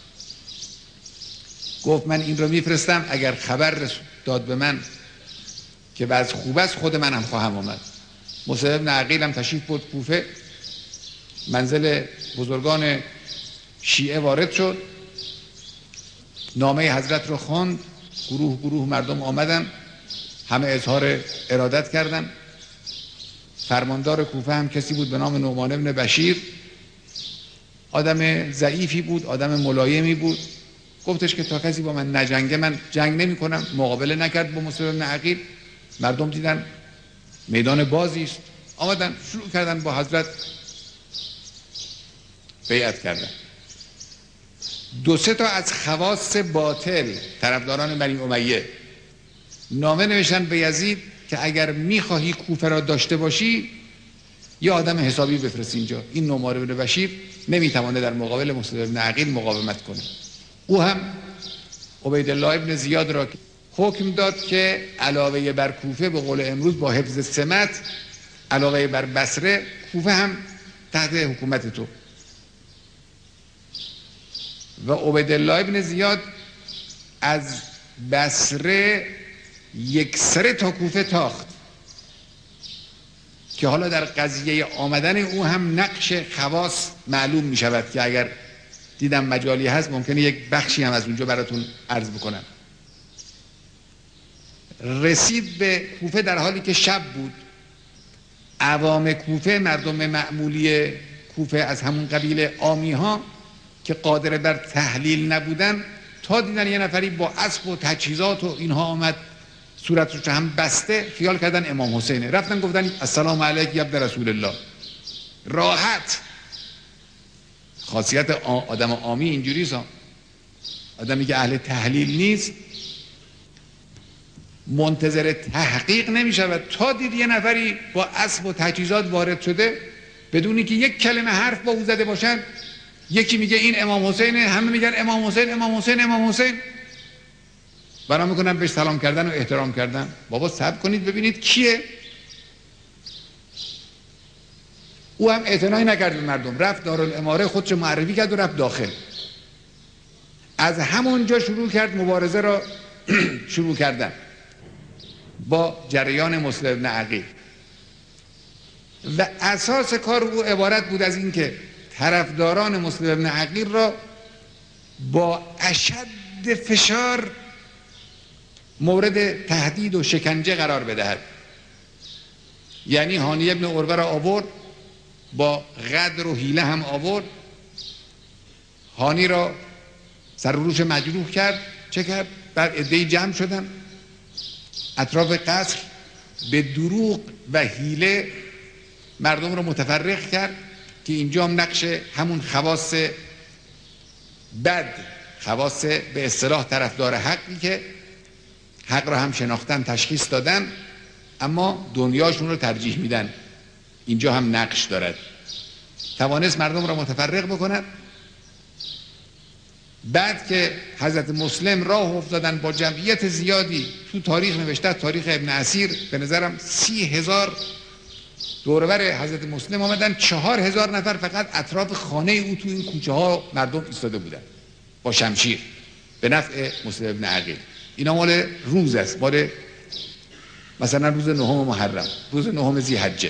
گفت من این رو میفرستم، اگر خبر داد به من که وضع خوب است خود من هم خواهم آمد. مسلم بن عقیل هم تشریف برد کوفه، منزل بزرگان شیعه وارد شد، نامه حضرت رو خواند، گروه گروه مردم آمدن، همه اظهار ارادت کردن. فرماندار کوفه هم کسی بود به نام نعمان بن بشیر، آدم ضعیفی بود، آدم ملایمی بود. گفتش که تا کسی با من نجنگه من جنگ نمی کنم. مقابله نکرد با مسلم بن عقیل. مردم دیدن میدان بازی است، آمدن شروع کردن با حضرت بیعت کردن. دو سه تا از خواص باطل طرفداران بنی امیه نامه نوشتن به یزید که اگر میخواهی کوفه را داشته باشی یه آدم حسابی بفرست اینجا. این نعمان بن بشیر نمیتوانه در مقابل مسلم بن عقیل مقاومت کنه. او هم عبیدالله ابن زیاد را حکم داد که علاوه بر کوفه به قول امروز با حفظ سمت، علاوه بر بصره، کوفه هم تحت حکومت تو. و عبیدالله ابن زیاد از بصره یک سره تا کوفه تاخت که حالا در قضیه آمدن او هم نقش خواص معلوم می شود که اگر دیدم مجالی هست ممکنه یک بخشی هم از اونجا براتون عرض بکنم. رسید به کوفه در حالی که شب بود. عوام کوفه، مردم معمولی کوفه از همون قبیل عامی ها که قادر بر تحلیل نبودن، تا دیدن یه نفری با اسب و تجهیزات و اینها آمد، صورتش هم بسته، خیال کردن امام حسینه، رفتن گفتن السلام علیک یا عبد رسول الله. راحت. خاصیت آدم عامی اینجوریه، آدمی که اهل تحلیل نیست منتظر تحقیق نمی شود. تا دید یه نفری با اسب و تجهیزات وارد شده، بدونی که یک کلمه حرف با او زده باشن، یکی میگه این امام حسینه، همه میگن امام حسین امام حسین امام حسین، برام میکنن بهش سلام کردن و احترام کردن. بابا صبر کنید ببینید کیه. او هم اعتنایی نکرد به مردم، رفت دارالاماره خودش معرفی کرد و رفت داخل. از همونجا شروع کرد مبارزه را شروع کردن با جریان مسلم بن عقیل. و اساس کار او عبارت بود از این که طرفداران مسلم بن عقیل را با اشد فشار مورد تهدید و شکنجه قرار بدهد. یعنی هانی ابن عروه را آورد، با غدر و حیله هم آورد، هانی را سر روش مجروح کرد. چه کرد؟ بعد عده‌ای جمع شدن اطراف قصر، به دروغ و حیله مردم را متفرق کرد که اینجا هم نقش همون خواص بد، خواص به اصطلاح طرفدار حقی که حق را هم شناختن، تشخیص دادن، اما دنیاشون رو ترجیح میدن، اینجا هم نقش دارد. توانست مردم را متفرق بکند. بعد که حضرت مسلم راه افتادن با جمعیت زیادی، تو تاریخ نوشته، تاریخ ابن اسیر، به نظرم سی هزار دوربر حضرت مسلم آمدن، چهار هزار نفر فقط اطراف خانه او تو این کوچه ها مردم ایستاده بودن با شمشیر به نفع مسلم بن عقیل. اینا مال روز است، مال مثلا روز نهم محرم، روز نهم ذی‌حجه.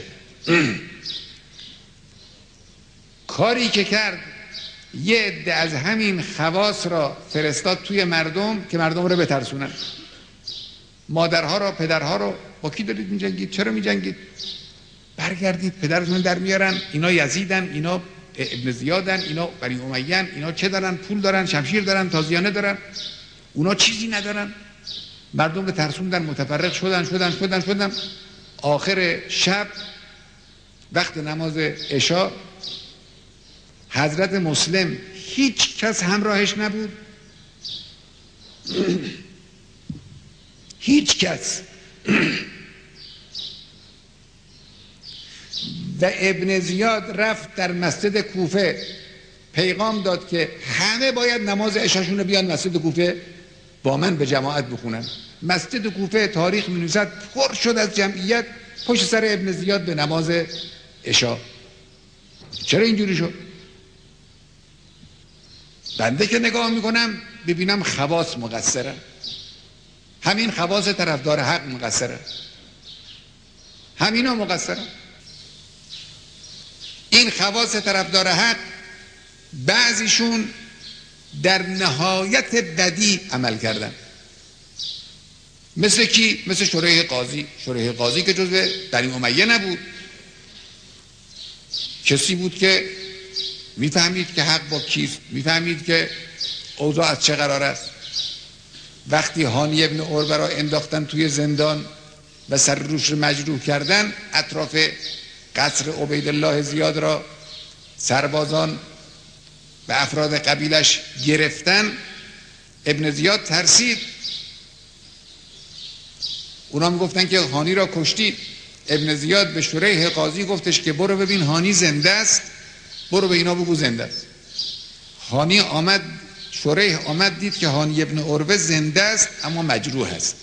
کاری که کرد، یه عده از همین خواص را فرستاد توی مردم که مردم رو بترسونن. مادرها را، پدرها را، با کی دارید میجنگید؟ چرا میجنگید؟ برگردید، پدرتون در میارن، اینا یزیدن، اینا ابن زیادن، اینا بنی امیه‌ن، اینا چه دارن؟ پول دارن، شمشیر دارن، تازیانه دارن، اونا چیزی ندارن. مردم رو ترسوندن، متفرق شدن شدن شدن شدن آخر شب وقت نماز عشا حضرت مسلم هیچ کس همراهش نبود، هیچ کس و ابن زیاد رفت در مسجد کوفه پیغام داد که همه باید نماز عشاشون رو بیان مسجد کوفه با من به جماعت بخونن. مسجد کوفه تاریخ می نویسد پر شد از جمعیت پشت سر ابن زیاد به نماز عشا. چرا اینجوری شد؟ بنده که نگاه میکنم ببینم خواص مقصره، همین خواص طرفدار حق مقصره، همینا مقصره. این خواص طرفدار حق بعضیشون در نهایت بدی عمل کردن. مثل کی؟ مثل شریح قاضی. شریح قاضی که جزو بنی امیه نبود، کسی بود که میفهمید که حق با کیست، میفهمید که اوضاع از چه قرار است. وقتی هانی ابن عروه را انداختن توی زندان و سر روش رو مجروح کردن، اطراف قصر عبیدالله زیاد را سربازان و افراد قبیلش گرفتن، ابن زیاد ترسید. اونا میگفتن که هانی را کشتید. ابن زیاد به شریح قاضی گفتش که برو ببین هانی زنده است، برو به اینا بگو زنده است. هانی آمد، شریح آمد دید که هانی ابن عروه زنده است اما مجروح است.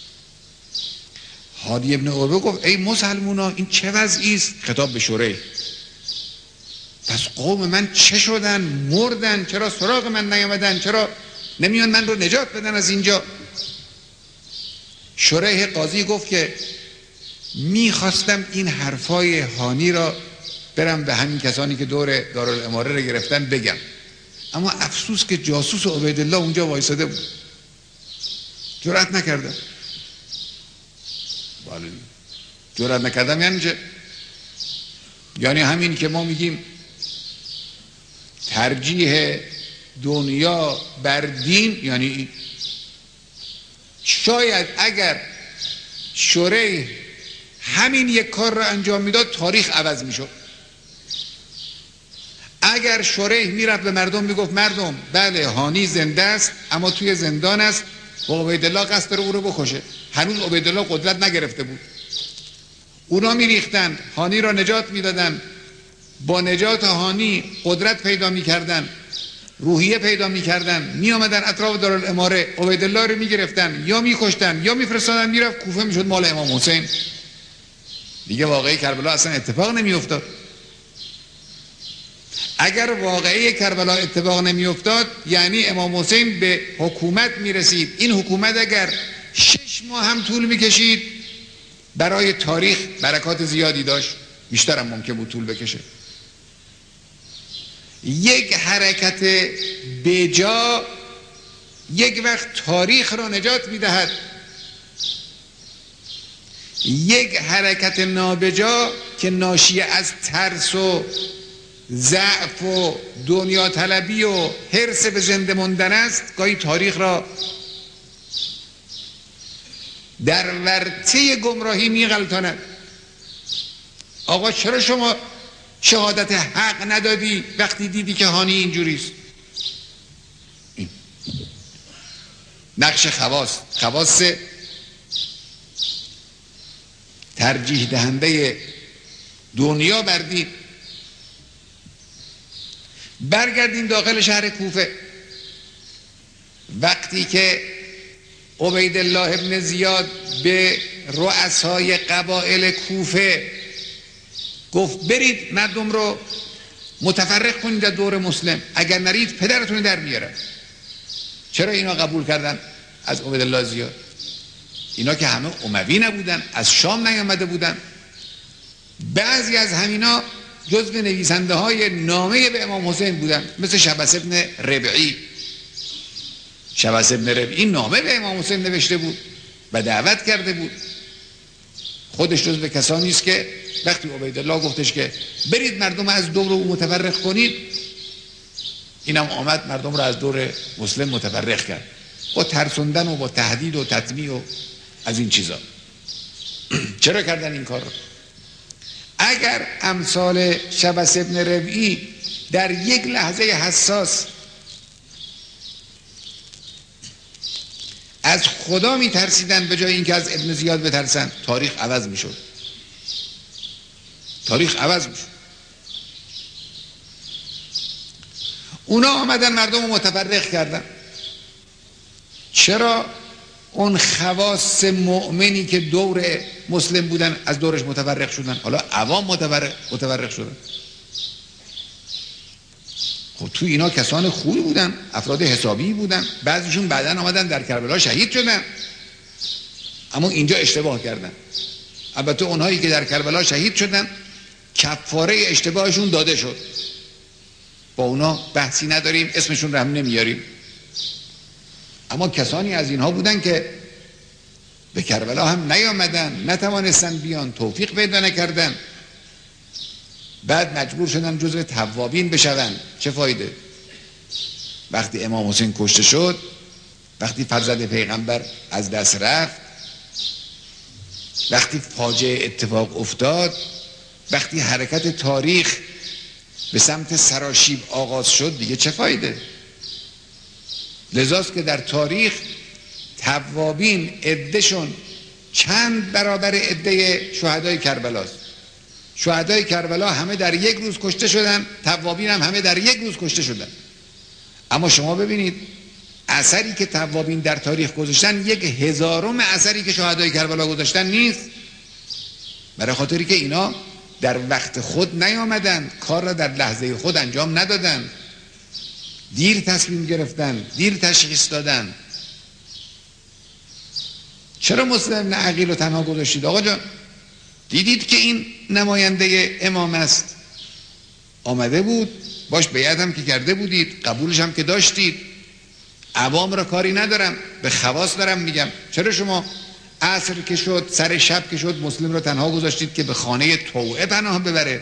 هانی ابن عروه گفت ای مسلمونا این چه وضعی است؟ خطاب به شریح. پس قوم من چه شدن؟ مردن؟ چرا سراغ من نیامدن؟ چرا نمیان من رو نجات بدن از اینجا؟ شریح قاضی گفت که میخواستم این حرفای هانی را برم به همین کسانی که دور دارالاماره رو گرفتن بگم، اما افسوس که جاسوس عبیدالله اونجا وایساده بود، جرأت نکردم. بله جرأت نکردم یعنی چه؟ یعنی همین که ما میگیم ترجیح دنیا بر دین، یعنی شاید اگر شریح همین یک کار را انجام میداد تاریخ عوض میشد. اگر شریح میرفت به مردم میگفت مردم بله هانی زنده است اما توی زندان است و عبیدالله قصد داره او رو بکشه، هنوز عبیدالله قدرت نگرفته بود، اونا میریختن هانی را نجات میدادن، با نجات هانی قدرت پیدا میکردن، روحیه پیدا میکردن، میآمدن اطراف دارالاماره عبیدالله رو میگرفتن یا میکشتن یا میفرستادن میرفت کوفه، میشد مال امام حسین. دیگه واقعی کربلا اصلا اتفاق نمیافتاد. اگر واقعی کربلا اتفاق نمیافتاد یعنی امام حسین به حکومت میرسید. این حکومت اگر شش ماه هم طول میکشید برای تاریخ برکات زیادی داشت، بیشتر هم ممکن بود طول بکشه. یک حرکت بجا یک وقت تاریخ را نجات میدهد، یک حرکت نابجا که ناشی از ترس و ضعف و دنیا طلبی و حرص به زنده ماندن است، گاهی تاریخ را در ورطه گمراهی میغلطاند. آقا چرا شما شهادت حق ندادی وقتی دیدی که هانی اینجوریست؟ این نقش خواص، خواص ترجیح دهنده دنیا بر دین. برگردیم داخل شهر کوفه. وقتی که عبیدالله ابن زیاد به رؤسای قبایل کوفه گفت برید مردم رو متفرق کنید در دور مسلم، اگر نرید پدرتون در میارم. چرا اینا قبول کردن از عبیدالله زیاد؟ اینا که همه اموی نبودن، از شام نیامده بودن. بعضی از همینا جزو نویسنده های نامه به امام حسین بودن، مثل شبس ابن ربعی. شبس ابن ربعی نامه به امام حسین نوشته بود و دعوت کرده بود. خودش جزو کسانی است که وقتی عبیدالله گفتش که برید مردم از دور او متفرق کنید، اینم آمد مردم رو از دور مسلم متفرق کرد با ترسوندن و با تهدید و تطمیع و از این چیزا. چرا کردن این کار رو؟ اگر امثال شبس ابن ربعی در یک لحظه حساس از خدا میترسیدن به جای اینکه از ابن زیاد بترسن، تاریخ عوض میشد. تاریخ عوض میشد. اونا آمدن مردم رو متفرق کردن. چرا؟ اون خواص مؤمنی که دور مسلم بودن از دورش متفرق شدن، حالا عوام متفرق, متفرق شدن. خب تو اینا کسان خوبی بودن، افراد حسابی بودن، بعضیشون بعدن آمدن در کربلا شهید شدن، اما اینجا اشتباه کردن. البته اونهایی که در کربلا شهید شدن کفاره اشتباهشون داده شد، با اونا بحثی نداریم، اسمشون رو هم نمیاریم. اما کسانی از اینها بودن که به کربلا هم نیامدن، نتوانستن بیان، توفیق پیدا نکردن، بعد مجبور شدن جزو توابین بشون. چه فایده؟ وقتی امام حسین کشته شد، وقتی فرزند پیغمبر از دست رفت، وقتی فاجعه اتفاق افتاد، وقتی حرکت تاریخ به سمت سراشیب آغاز شد، دیگه چه فایده؟ لذاست که در تاریخ توابین عدهشون چند برابر عده شهدای کربلاست. شهدای کربلا همه در یک روز کشته شدن، توابین هم همه در یک روز کشته شدن. اما شما ببینید اثری که توابین در تاریخ گذاشتن یک هزارم اثری که شهدای کربلا گذاشتن نیست. برای خاطری که اینا در وقت خود نیامدن، کار را در لحظه خود انجام ندادن، دیر تصمیم گرفتن، دیر تشخیص دادن. چرا مسلم بن عقیل رو تنها گذاشتید؟ آقا جان دیدید که این نماینده امام است، آمده بود، باش بیعت هم که کرده بودید، قبولش هم که داشتید، عوام را کاری ندارم، به خواص دارم میگم. چرا شما عصر که شد، سر شب که شد، مسلم را تنها گذاشتید که به خانه توعه پناه ببره؟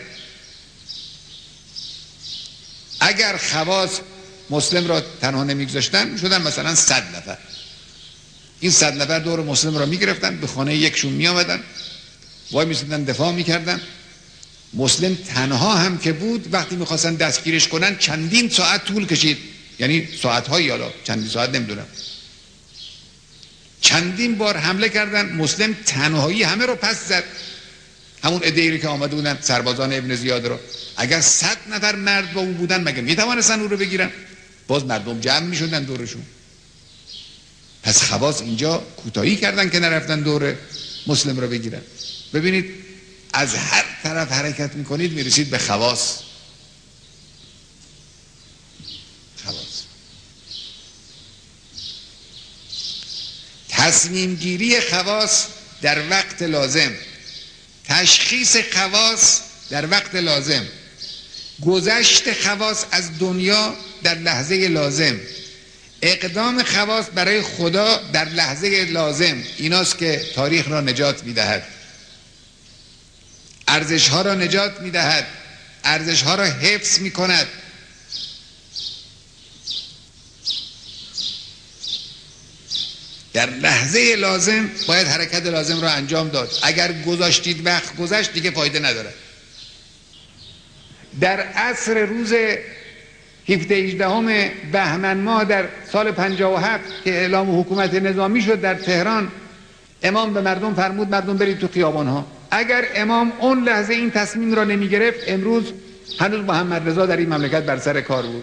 اگر خواص مسلم را تنها نمیگذاشتن شدن مثلا صد نفر، این صد نفر دور مسلم را میگرفتن، به خانه یکشون میآمدن، وای میسیدن دفاع میکردن. مسلم تنها هم که بود، وقتی میخواستن دستگیرش کنن چندین ساعت طول کشید، یعنی ساعتهایی، حالا چندین ساعت نمیدونم، چندین بار حمله کردن. مسلم تنهایی همه رو پس زد، همون عده‌ای که آمده بودن سربازان ابن زیاد رو. اگر صد نفر مرد با او بودن مگه میتوانستن او رو بگیرن؟ باز مردم جمع میشدن دورشون. پس خواص اینجا کوتاهی کردن که نرفتن دور مسلم رو بگیرن. ببینید از هر طرف حرکت میکنید میرسید به خواص. خواص تصمیم گیری خواص در وقت لازم، تشخیص خواص در وقت لازم، گذشت خواص از دنیا در لحظه لازم، اقدام خواص برای خدا در لحظه لازم، ایناست که تاریخ را نجات میدهد، ارزش ها را نجات میدهد، ارزش ها را حفظ میکند. در لحظه لازم باید حرکت لازم را انجام داد. اگر گذاشتید وقت گذشت دیگه فایده نداره. در عصر روز هفده هجدهم بهمن ماه در سال پنجاه و هفت که اعلام حکومت نظامی شد در تهران، امام به مردم فرمود مردم برید تو خیابان‌ها. اگر امام اون لحظه این تصمیم را نمی گرفت، امروز هنوز محمد رضا در این مملکت بر سر کار بود.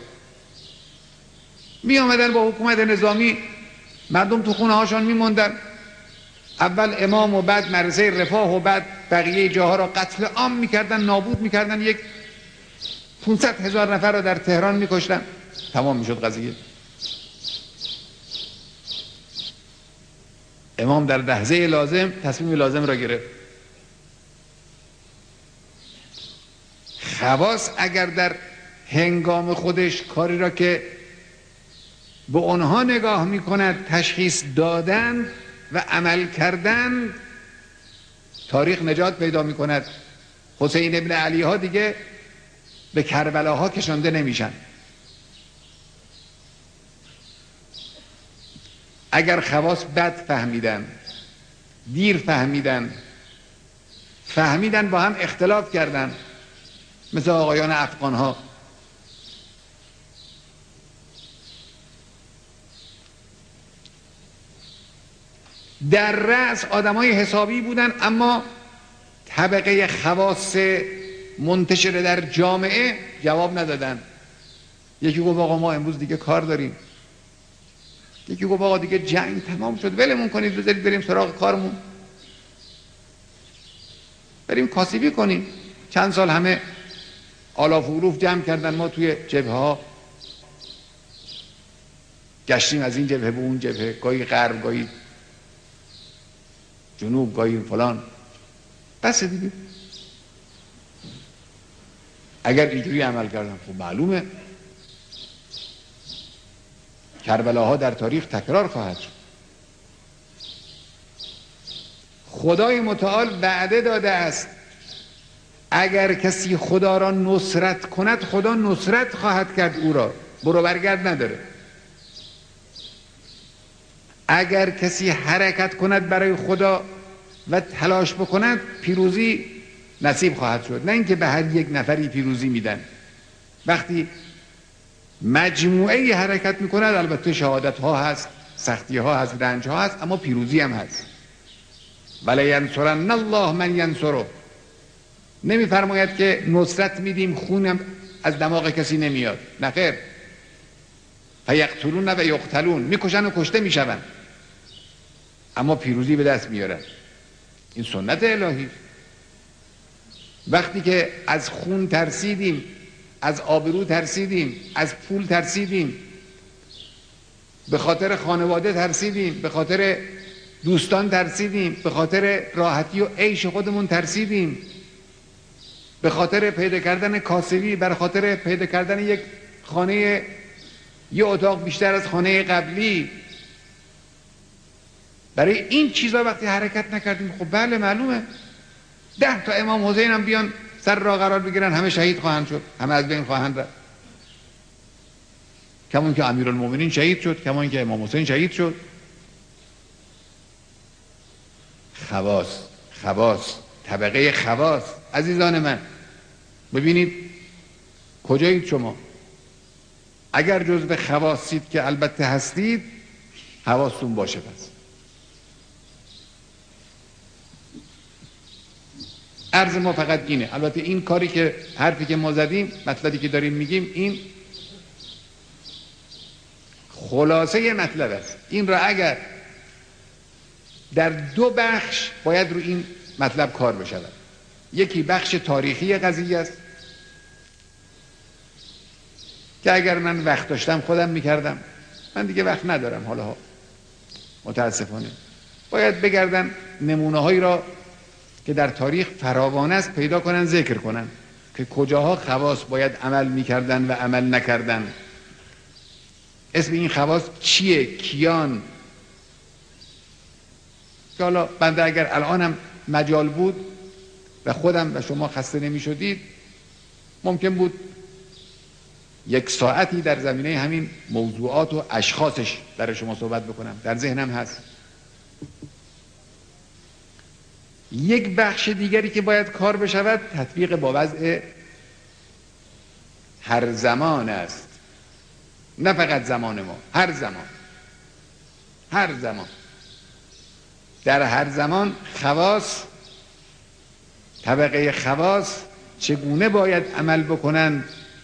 می آمدن با حکومت نظامی، مردم تو خونه هاشان می موندن. اول امام و بعد مدرسه رفاه و بعد بقیه جاها را قتل عام می کردن، نابود می کردن. یک پانصد هزار نفر را در تهران می کشتن. تمام می شد قضیه. امام در لحظه لازم تصمیم لازم را گرفت. خواص اگر در هنگام خودش کاری را که به آنها نگاه می کند تشخیص دادن و عمل کردن، تاریخ نجات پیدا می کند. حسین ابن علی ها دیگه به کربلاها کشانده نمیشن. اگر خواص بد فهمیدن، دیر فهمیدن، فهمیدن با هم اختلاف کردن، مثل آقایان افغان ها، در رأس آدمای حسابی بودن، اما طبقه خواص منتشر در جامعه جواب ندادن. یکی گفت آقا ما امروز دیگه کار داریم، یکی گفت آقا دیگه جنگ تمام شد، ولمون کنید بذارید بریم سراغ کارمون، بریم کاسبی کنیم. چند سال همه آلاف و عروف جمع کردن، ما توی جبهه ها گشتیم، از این جبهه به اون جبهه، گاهی غرب گاهی جنوب گاهی فلان. بس دیگه اگر اینجوری عمل کردن خب معلومه کربلاها در تاریخ تکرار خواهد شد. خدای متعال وعده داده است اگر کسی خدا را نصرت کند خدا نصرت خواهد کرد او را، برو برگرد نداره. اگر کسی حرکت کند برای خدا و تلاش بکند پیروزی نصیب خواهد شد. نه اینکه به هر یک نفری پیروزی میدن. وقتی مجموعه حرکت میکند البته شهادت ها هست، سختی ها هست، رنج ها هست، اما پیروزی هم هست. ولی ینصرن الله من ینصره. نمیفرماید که نصرت میدیم خونم از دماغ کسی نمیاد، نه خیر. فیقتلون و یقتلون، میکشن و کشته میشون، اما پیروزی به دست میارن. این سنت الهی. وقتی که از خون ترسیدیم، از آبرو ترسیدیم، از پول ترسیدیم، به خاطر خانواده ترسیدیم، به خاطر دوستان ترسیدیم، به خاطر راحتی و عیش خودمون ترسیدیم، به خاطر پیدا کردن کاسبی، بر خاطر پیدا کردن یک خانه، یه اتاق بیشتر از خانه قبلی، برای این چیزا وقتی حرکت نکردیم خب بله معلومه ده تا امام حسین هم بیان سر را قرار بگیرن همه شهید خواهند شد، همه از بین خواهند رفت. کمون که امیرالمومنین شهید شد، کمون که امام حسین شهید شد. خواص، خواص، طبقه خواص. عزیزان من ببینید کجایید شما؟ اگر جزو خواصید که البته هستید حواستون باشه. پس عرض ما فقط اینه. البته این کاری که حرفی که ما زدیم، مطلبی که داریم میگیم، این خلاصه مطلب است. این را اگر در دو بخش باید رو این مطلب کار بشود. یکی بخش تاریخی قضیه است که اگر من وقت داشتم خودم میکردم، من دیگه وقت ندارم حالا ها متاسفانه. باید بگردن نمونه هایی را که در تاریخ فراوان است پیدا کنن، ذکر کنن که کجاها خواص باید عمل میکردن و عمل نکردن. اسم این خواص چیه؟ کیان؟ که حالا بنده اگر الانم مجال بود و خودم و شما خسته نمی شدید ممکن بود یک ساعتی در زمینه همین موضوعات و اشخاصش برای شما صحبت بکنم، در ذهنم هست. یک بخش دیگری که باید کار بشود تطبیق با وضع هر زمان است، نه فقط زمان ما، هر زمان. هر زمان در هر زمان خواص، طبقه خواص چگونه باید عمل بکنند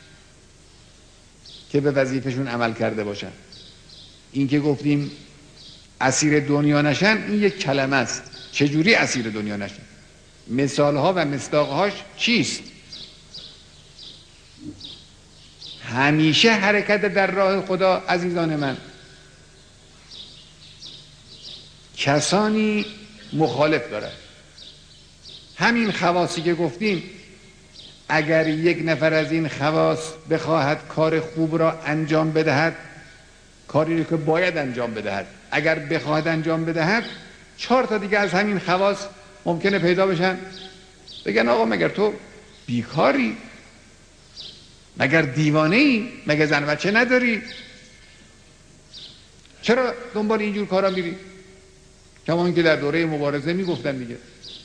که به وظیفشون عمل کرده باشن. این که گفتیم اسیر دنیا نشن، این یک کلمه است. چجوری اسیر دنیا نشن؟ مثالها و مصداقهاش چیست؟ همیشه حرکت در راه خدا عزیزان من کسانی مخالف دارد. همین خواصی که گفتیم، اگر یک نفر از این خواص بخواهد کار خوب را انجام بدهد، کاری رو که باید انجام بدهد، اگر بخواهد انجام بدهد، چهار تا دیگه از همین خواص ممکنه پیدا بشن بگن آقا مگر تو بیکاری؟ مگر دیوانه ای؟ مگر زن بچه نداری؟ چرا دنبال اینجور کارا میری؟ کما اینکه در دوره مبارزه میگفتن دیگه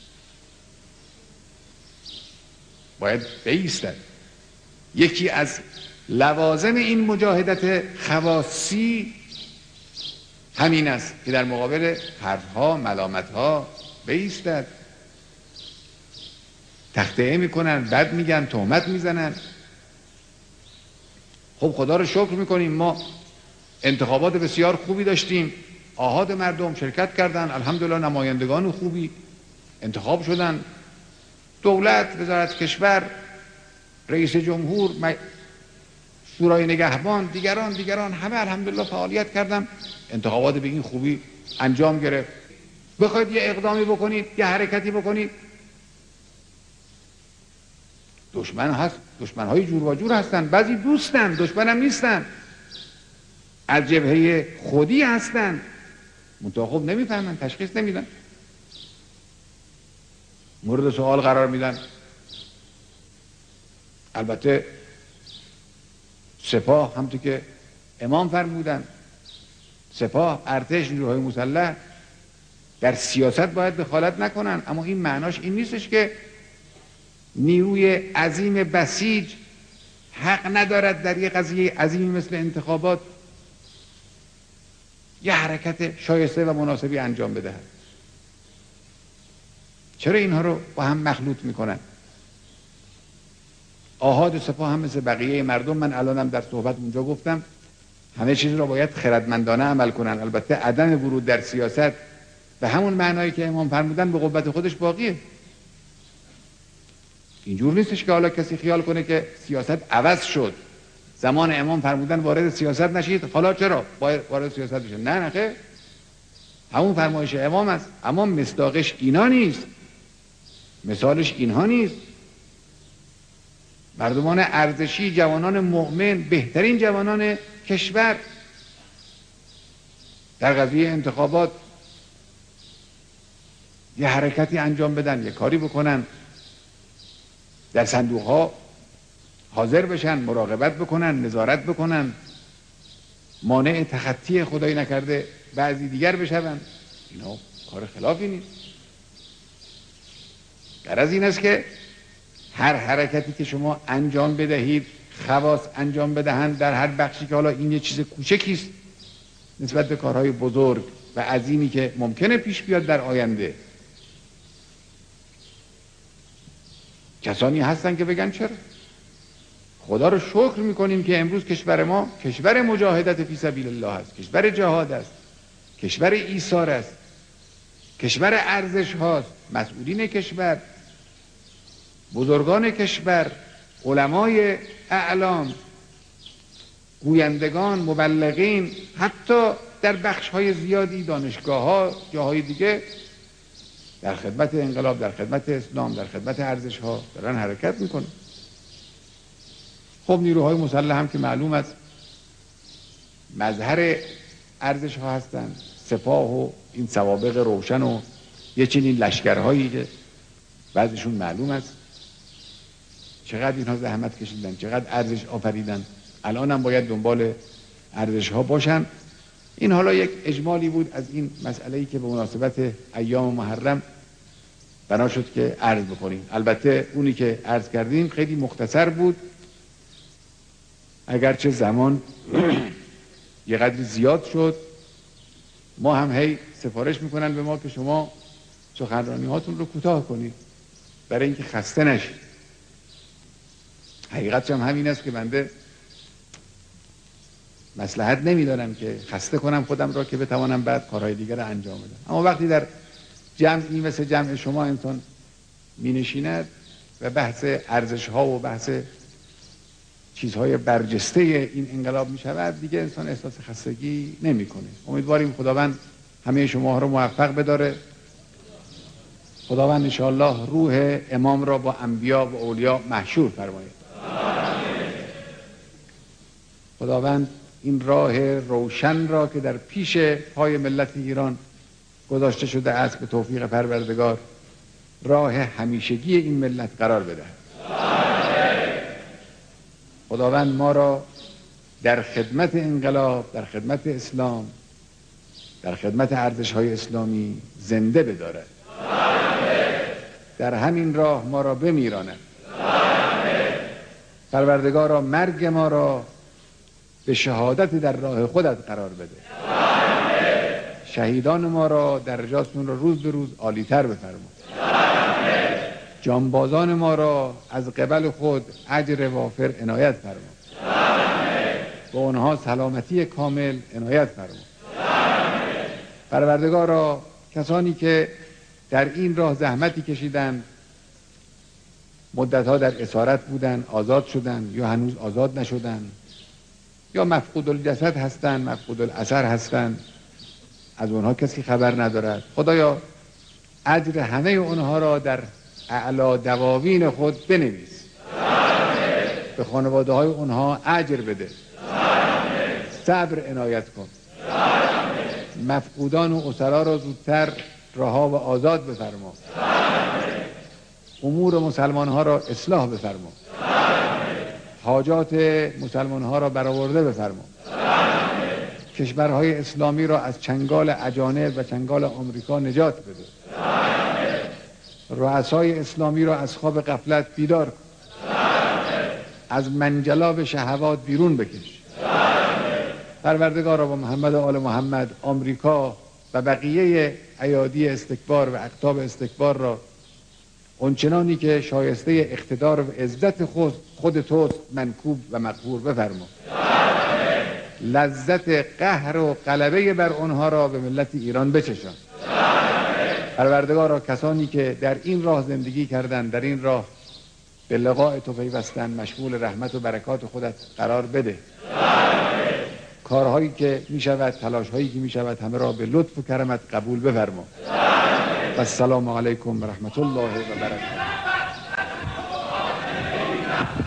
باید بایستد. یکی از لوازم این مجاهدت خواصی همین است که در مقابل حرفها، ملامتها بایستد. تخطئه میکنن، بد میگن، تهمت میزنن. خب خدا رو شکر میکنیم، ما انتخابات بسیار خوبی داشتیم، آحاد مردم شرکت کردن، الحمدلله نمایندگان خوبی انتخاب شدن، دولت، وزارت کشور، رئیس جمهور، شورای نگهبان، دیگران دیگران همه الحمدلله فعالیت کردن، انتخابات به این خوبی انجام گرفت. بخواید یه اقدامی بکنید، یه حرکتی بکنید، دشمن هست، دشمنهای جور و جور هستن، بعضی دوستن، دشمن هم نیستن، از جبهه خودی هستن، منتها خب نمیفهمن، تشخیص نمیدن، مورد سوال قرار میدن. البته سپاه همونطور که امام فرمودن، سپاه، ارتش، نیروهای مسلح در سیاست باید دخالت نکنن، اما این معناش این نیستش که نیروی عظیم بسیج حق ندارد در یک قضیه عظیمی مثل انتخابات یه حرکت شایسته و مناسبی انجام بدهد. چرا اینها رو با هم مخلوط میکنن؟ آحاد سپاه هم مثل بقیه مردم، من الانم در صحبت اونجا گفتم، همه چیز را باید خردمندانه عمل کنن. البته عدم ورود در سیاست به همون معنایی که امام فرمودن به قوت خودش باقیه. اینجور نیستش که حالا کسی خیال کنه که سیاست عوض شد، زمان امام فرمودن وارد سیاست نشید، حالا چرا باید وارد سیاست بشه؟ نه نه خیر، همون فرمایش امام است، اما مصداقش اینا نیست، مثالش اینها نیست. مردمان ارزشی، جوانان مؤمن، بهترین جوانان کشور در قضیه انتخابات یه حرکتی انجام بدن، یه کاری بکنن، در صندوق ها حاضر بشن، مراقبت بکنن، نظارت بکنن، مانع تخطی خدای نکرده بعضی دیگر بشون. اینا کار خلافی نیست. غرض این است که هر حرکتی که شما انجام بدهید، خواص انجام بدهند در هر بخشی که حالا این یه چیز کوچکیست نسبت به کارهای بزرگ و عظیمی که ممکنه پیش بیاد در آینده، کسانی هستن که بگن چرا؟ خدا رو شکر میکنیم که امروز کشور ما کشور مجاهدت فی سبیل الله است، کشور جهاد است، کشور ایثار است، کشور ارزش هاست. مسئولین کشور، بزرگان کشور، علمای اعلام، گویندگان، مبلغین، حتی در بخش های زیادی دانشگاه ها، جاهای دیگه، در خدمت انقلاب، در خدمت اسلام، در خدمت ارزش ها دارن حرکت میکنن. خب نیروهای مسلح هم که معلوم است مظهر ارزش ها هستند، سپاه و این سوابق روشن و یه چنین لشکرهایی که بعضشون معلوم است چقدر اینها زحمت کشیدن، چقدر ارزش آفریدن، الان هم باید دنبال ارزش ها باشن. این حالا یک اجمالی بود از این مسئله‌ای که به مناسبت ایام محرم بنا شد که عرض بکنیم. البته اونی که عرض کردیم خیلی مختصر بود، اگرچه زمان یه قدری زیاد شد. ما هم هی سفارش میکنن به ما که شما سخنرانی هاتون رو کوتاه کنید برای اینکه خسته نشید. حقیقتش هم همین است که بنده مصلحت نمیدارم که خسته کنم خودم را که بتوانم بعد کارهای دیگر را انجام بدم. اما وقتی در جمعی مثل جمع شما انسان می نشیند و بحث ارزش ها و بحث چیزهای برجسته این انقلاب می شود، دیگه انسان احساس خستگی نمی کنه. امیدواریم خداوند همه شما رو موفق بداره. خداوند انشاءالله روح امام را با انبیا و اولیا محشور فرماید. خداوند این راه روشن را که در پیش پای ملت ایران گذاشته شده است به توفیق پروردگار راه همیشگی این ملت قرار بده. خداوند ما را در خدمت انقلاب، در خدمت اسلام، در خدمت ارزش‌های اسلامی زنده بدارد. در همین راه ما را بمیراند. پروردگارا مرگ ما را به شهادت در راه خودت قرار بده. شهیدان ما را درجاتشون را روز به روز عالی‌تر بفرما. جانبازان ما را از قبل خود اجر وافر عنایت فرما. به آنها سلامتی کامل عنایت فرما. پروردگارا کسانی که در این راه زحمتی کشیدند، مدتها در اسارت بودند، آزاد شدند یا هنوز آزاد نشدند، یا مفقود الجسد هستند، مفقود الاثر هستند، از اونها کسی خبر ندارد. خدایا اجر همه اونها را در اعلی دواوین خود بنویس. به خانواده های اونها اجر بده. صبر عنایت کن. مفقودان و اسرا را زودتر رها و آزاد بفرما. امور مسلمان ها را اصلاح بفرما. حاجات مسلمان ها را برآورده بفرما. کشورهای اسلامی را از چنگال اجانب و چنگال آمریکا نجات بده. رؤسای اسلامی را از خواب غفلت بیدار کن. از منجلاب شهوات بیرون بکش. پروردگارا با محمد و آل محمد آمریکا و بقیه ایادی استکبار و اقطاب استکبار را اونچنانی که شایسته اقتدار و عزت خود, خود توست منکوب و مقهور بفرما. لذت قهر و غلبه بر آنها را به ملت ایران بچشان. پروردگارا کسانی که در این راه زندگی کردند، در این راه به لقاء تو پیوستند، مشمول رحمت و برکات خودت قرار بده. کارهایی که می شود، تلاشهایی که می شود، همه را به لطف و کرمت قبول بفرما. و السلام علیکم و رحمت الله و برکاته.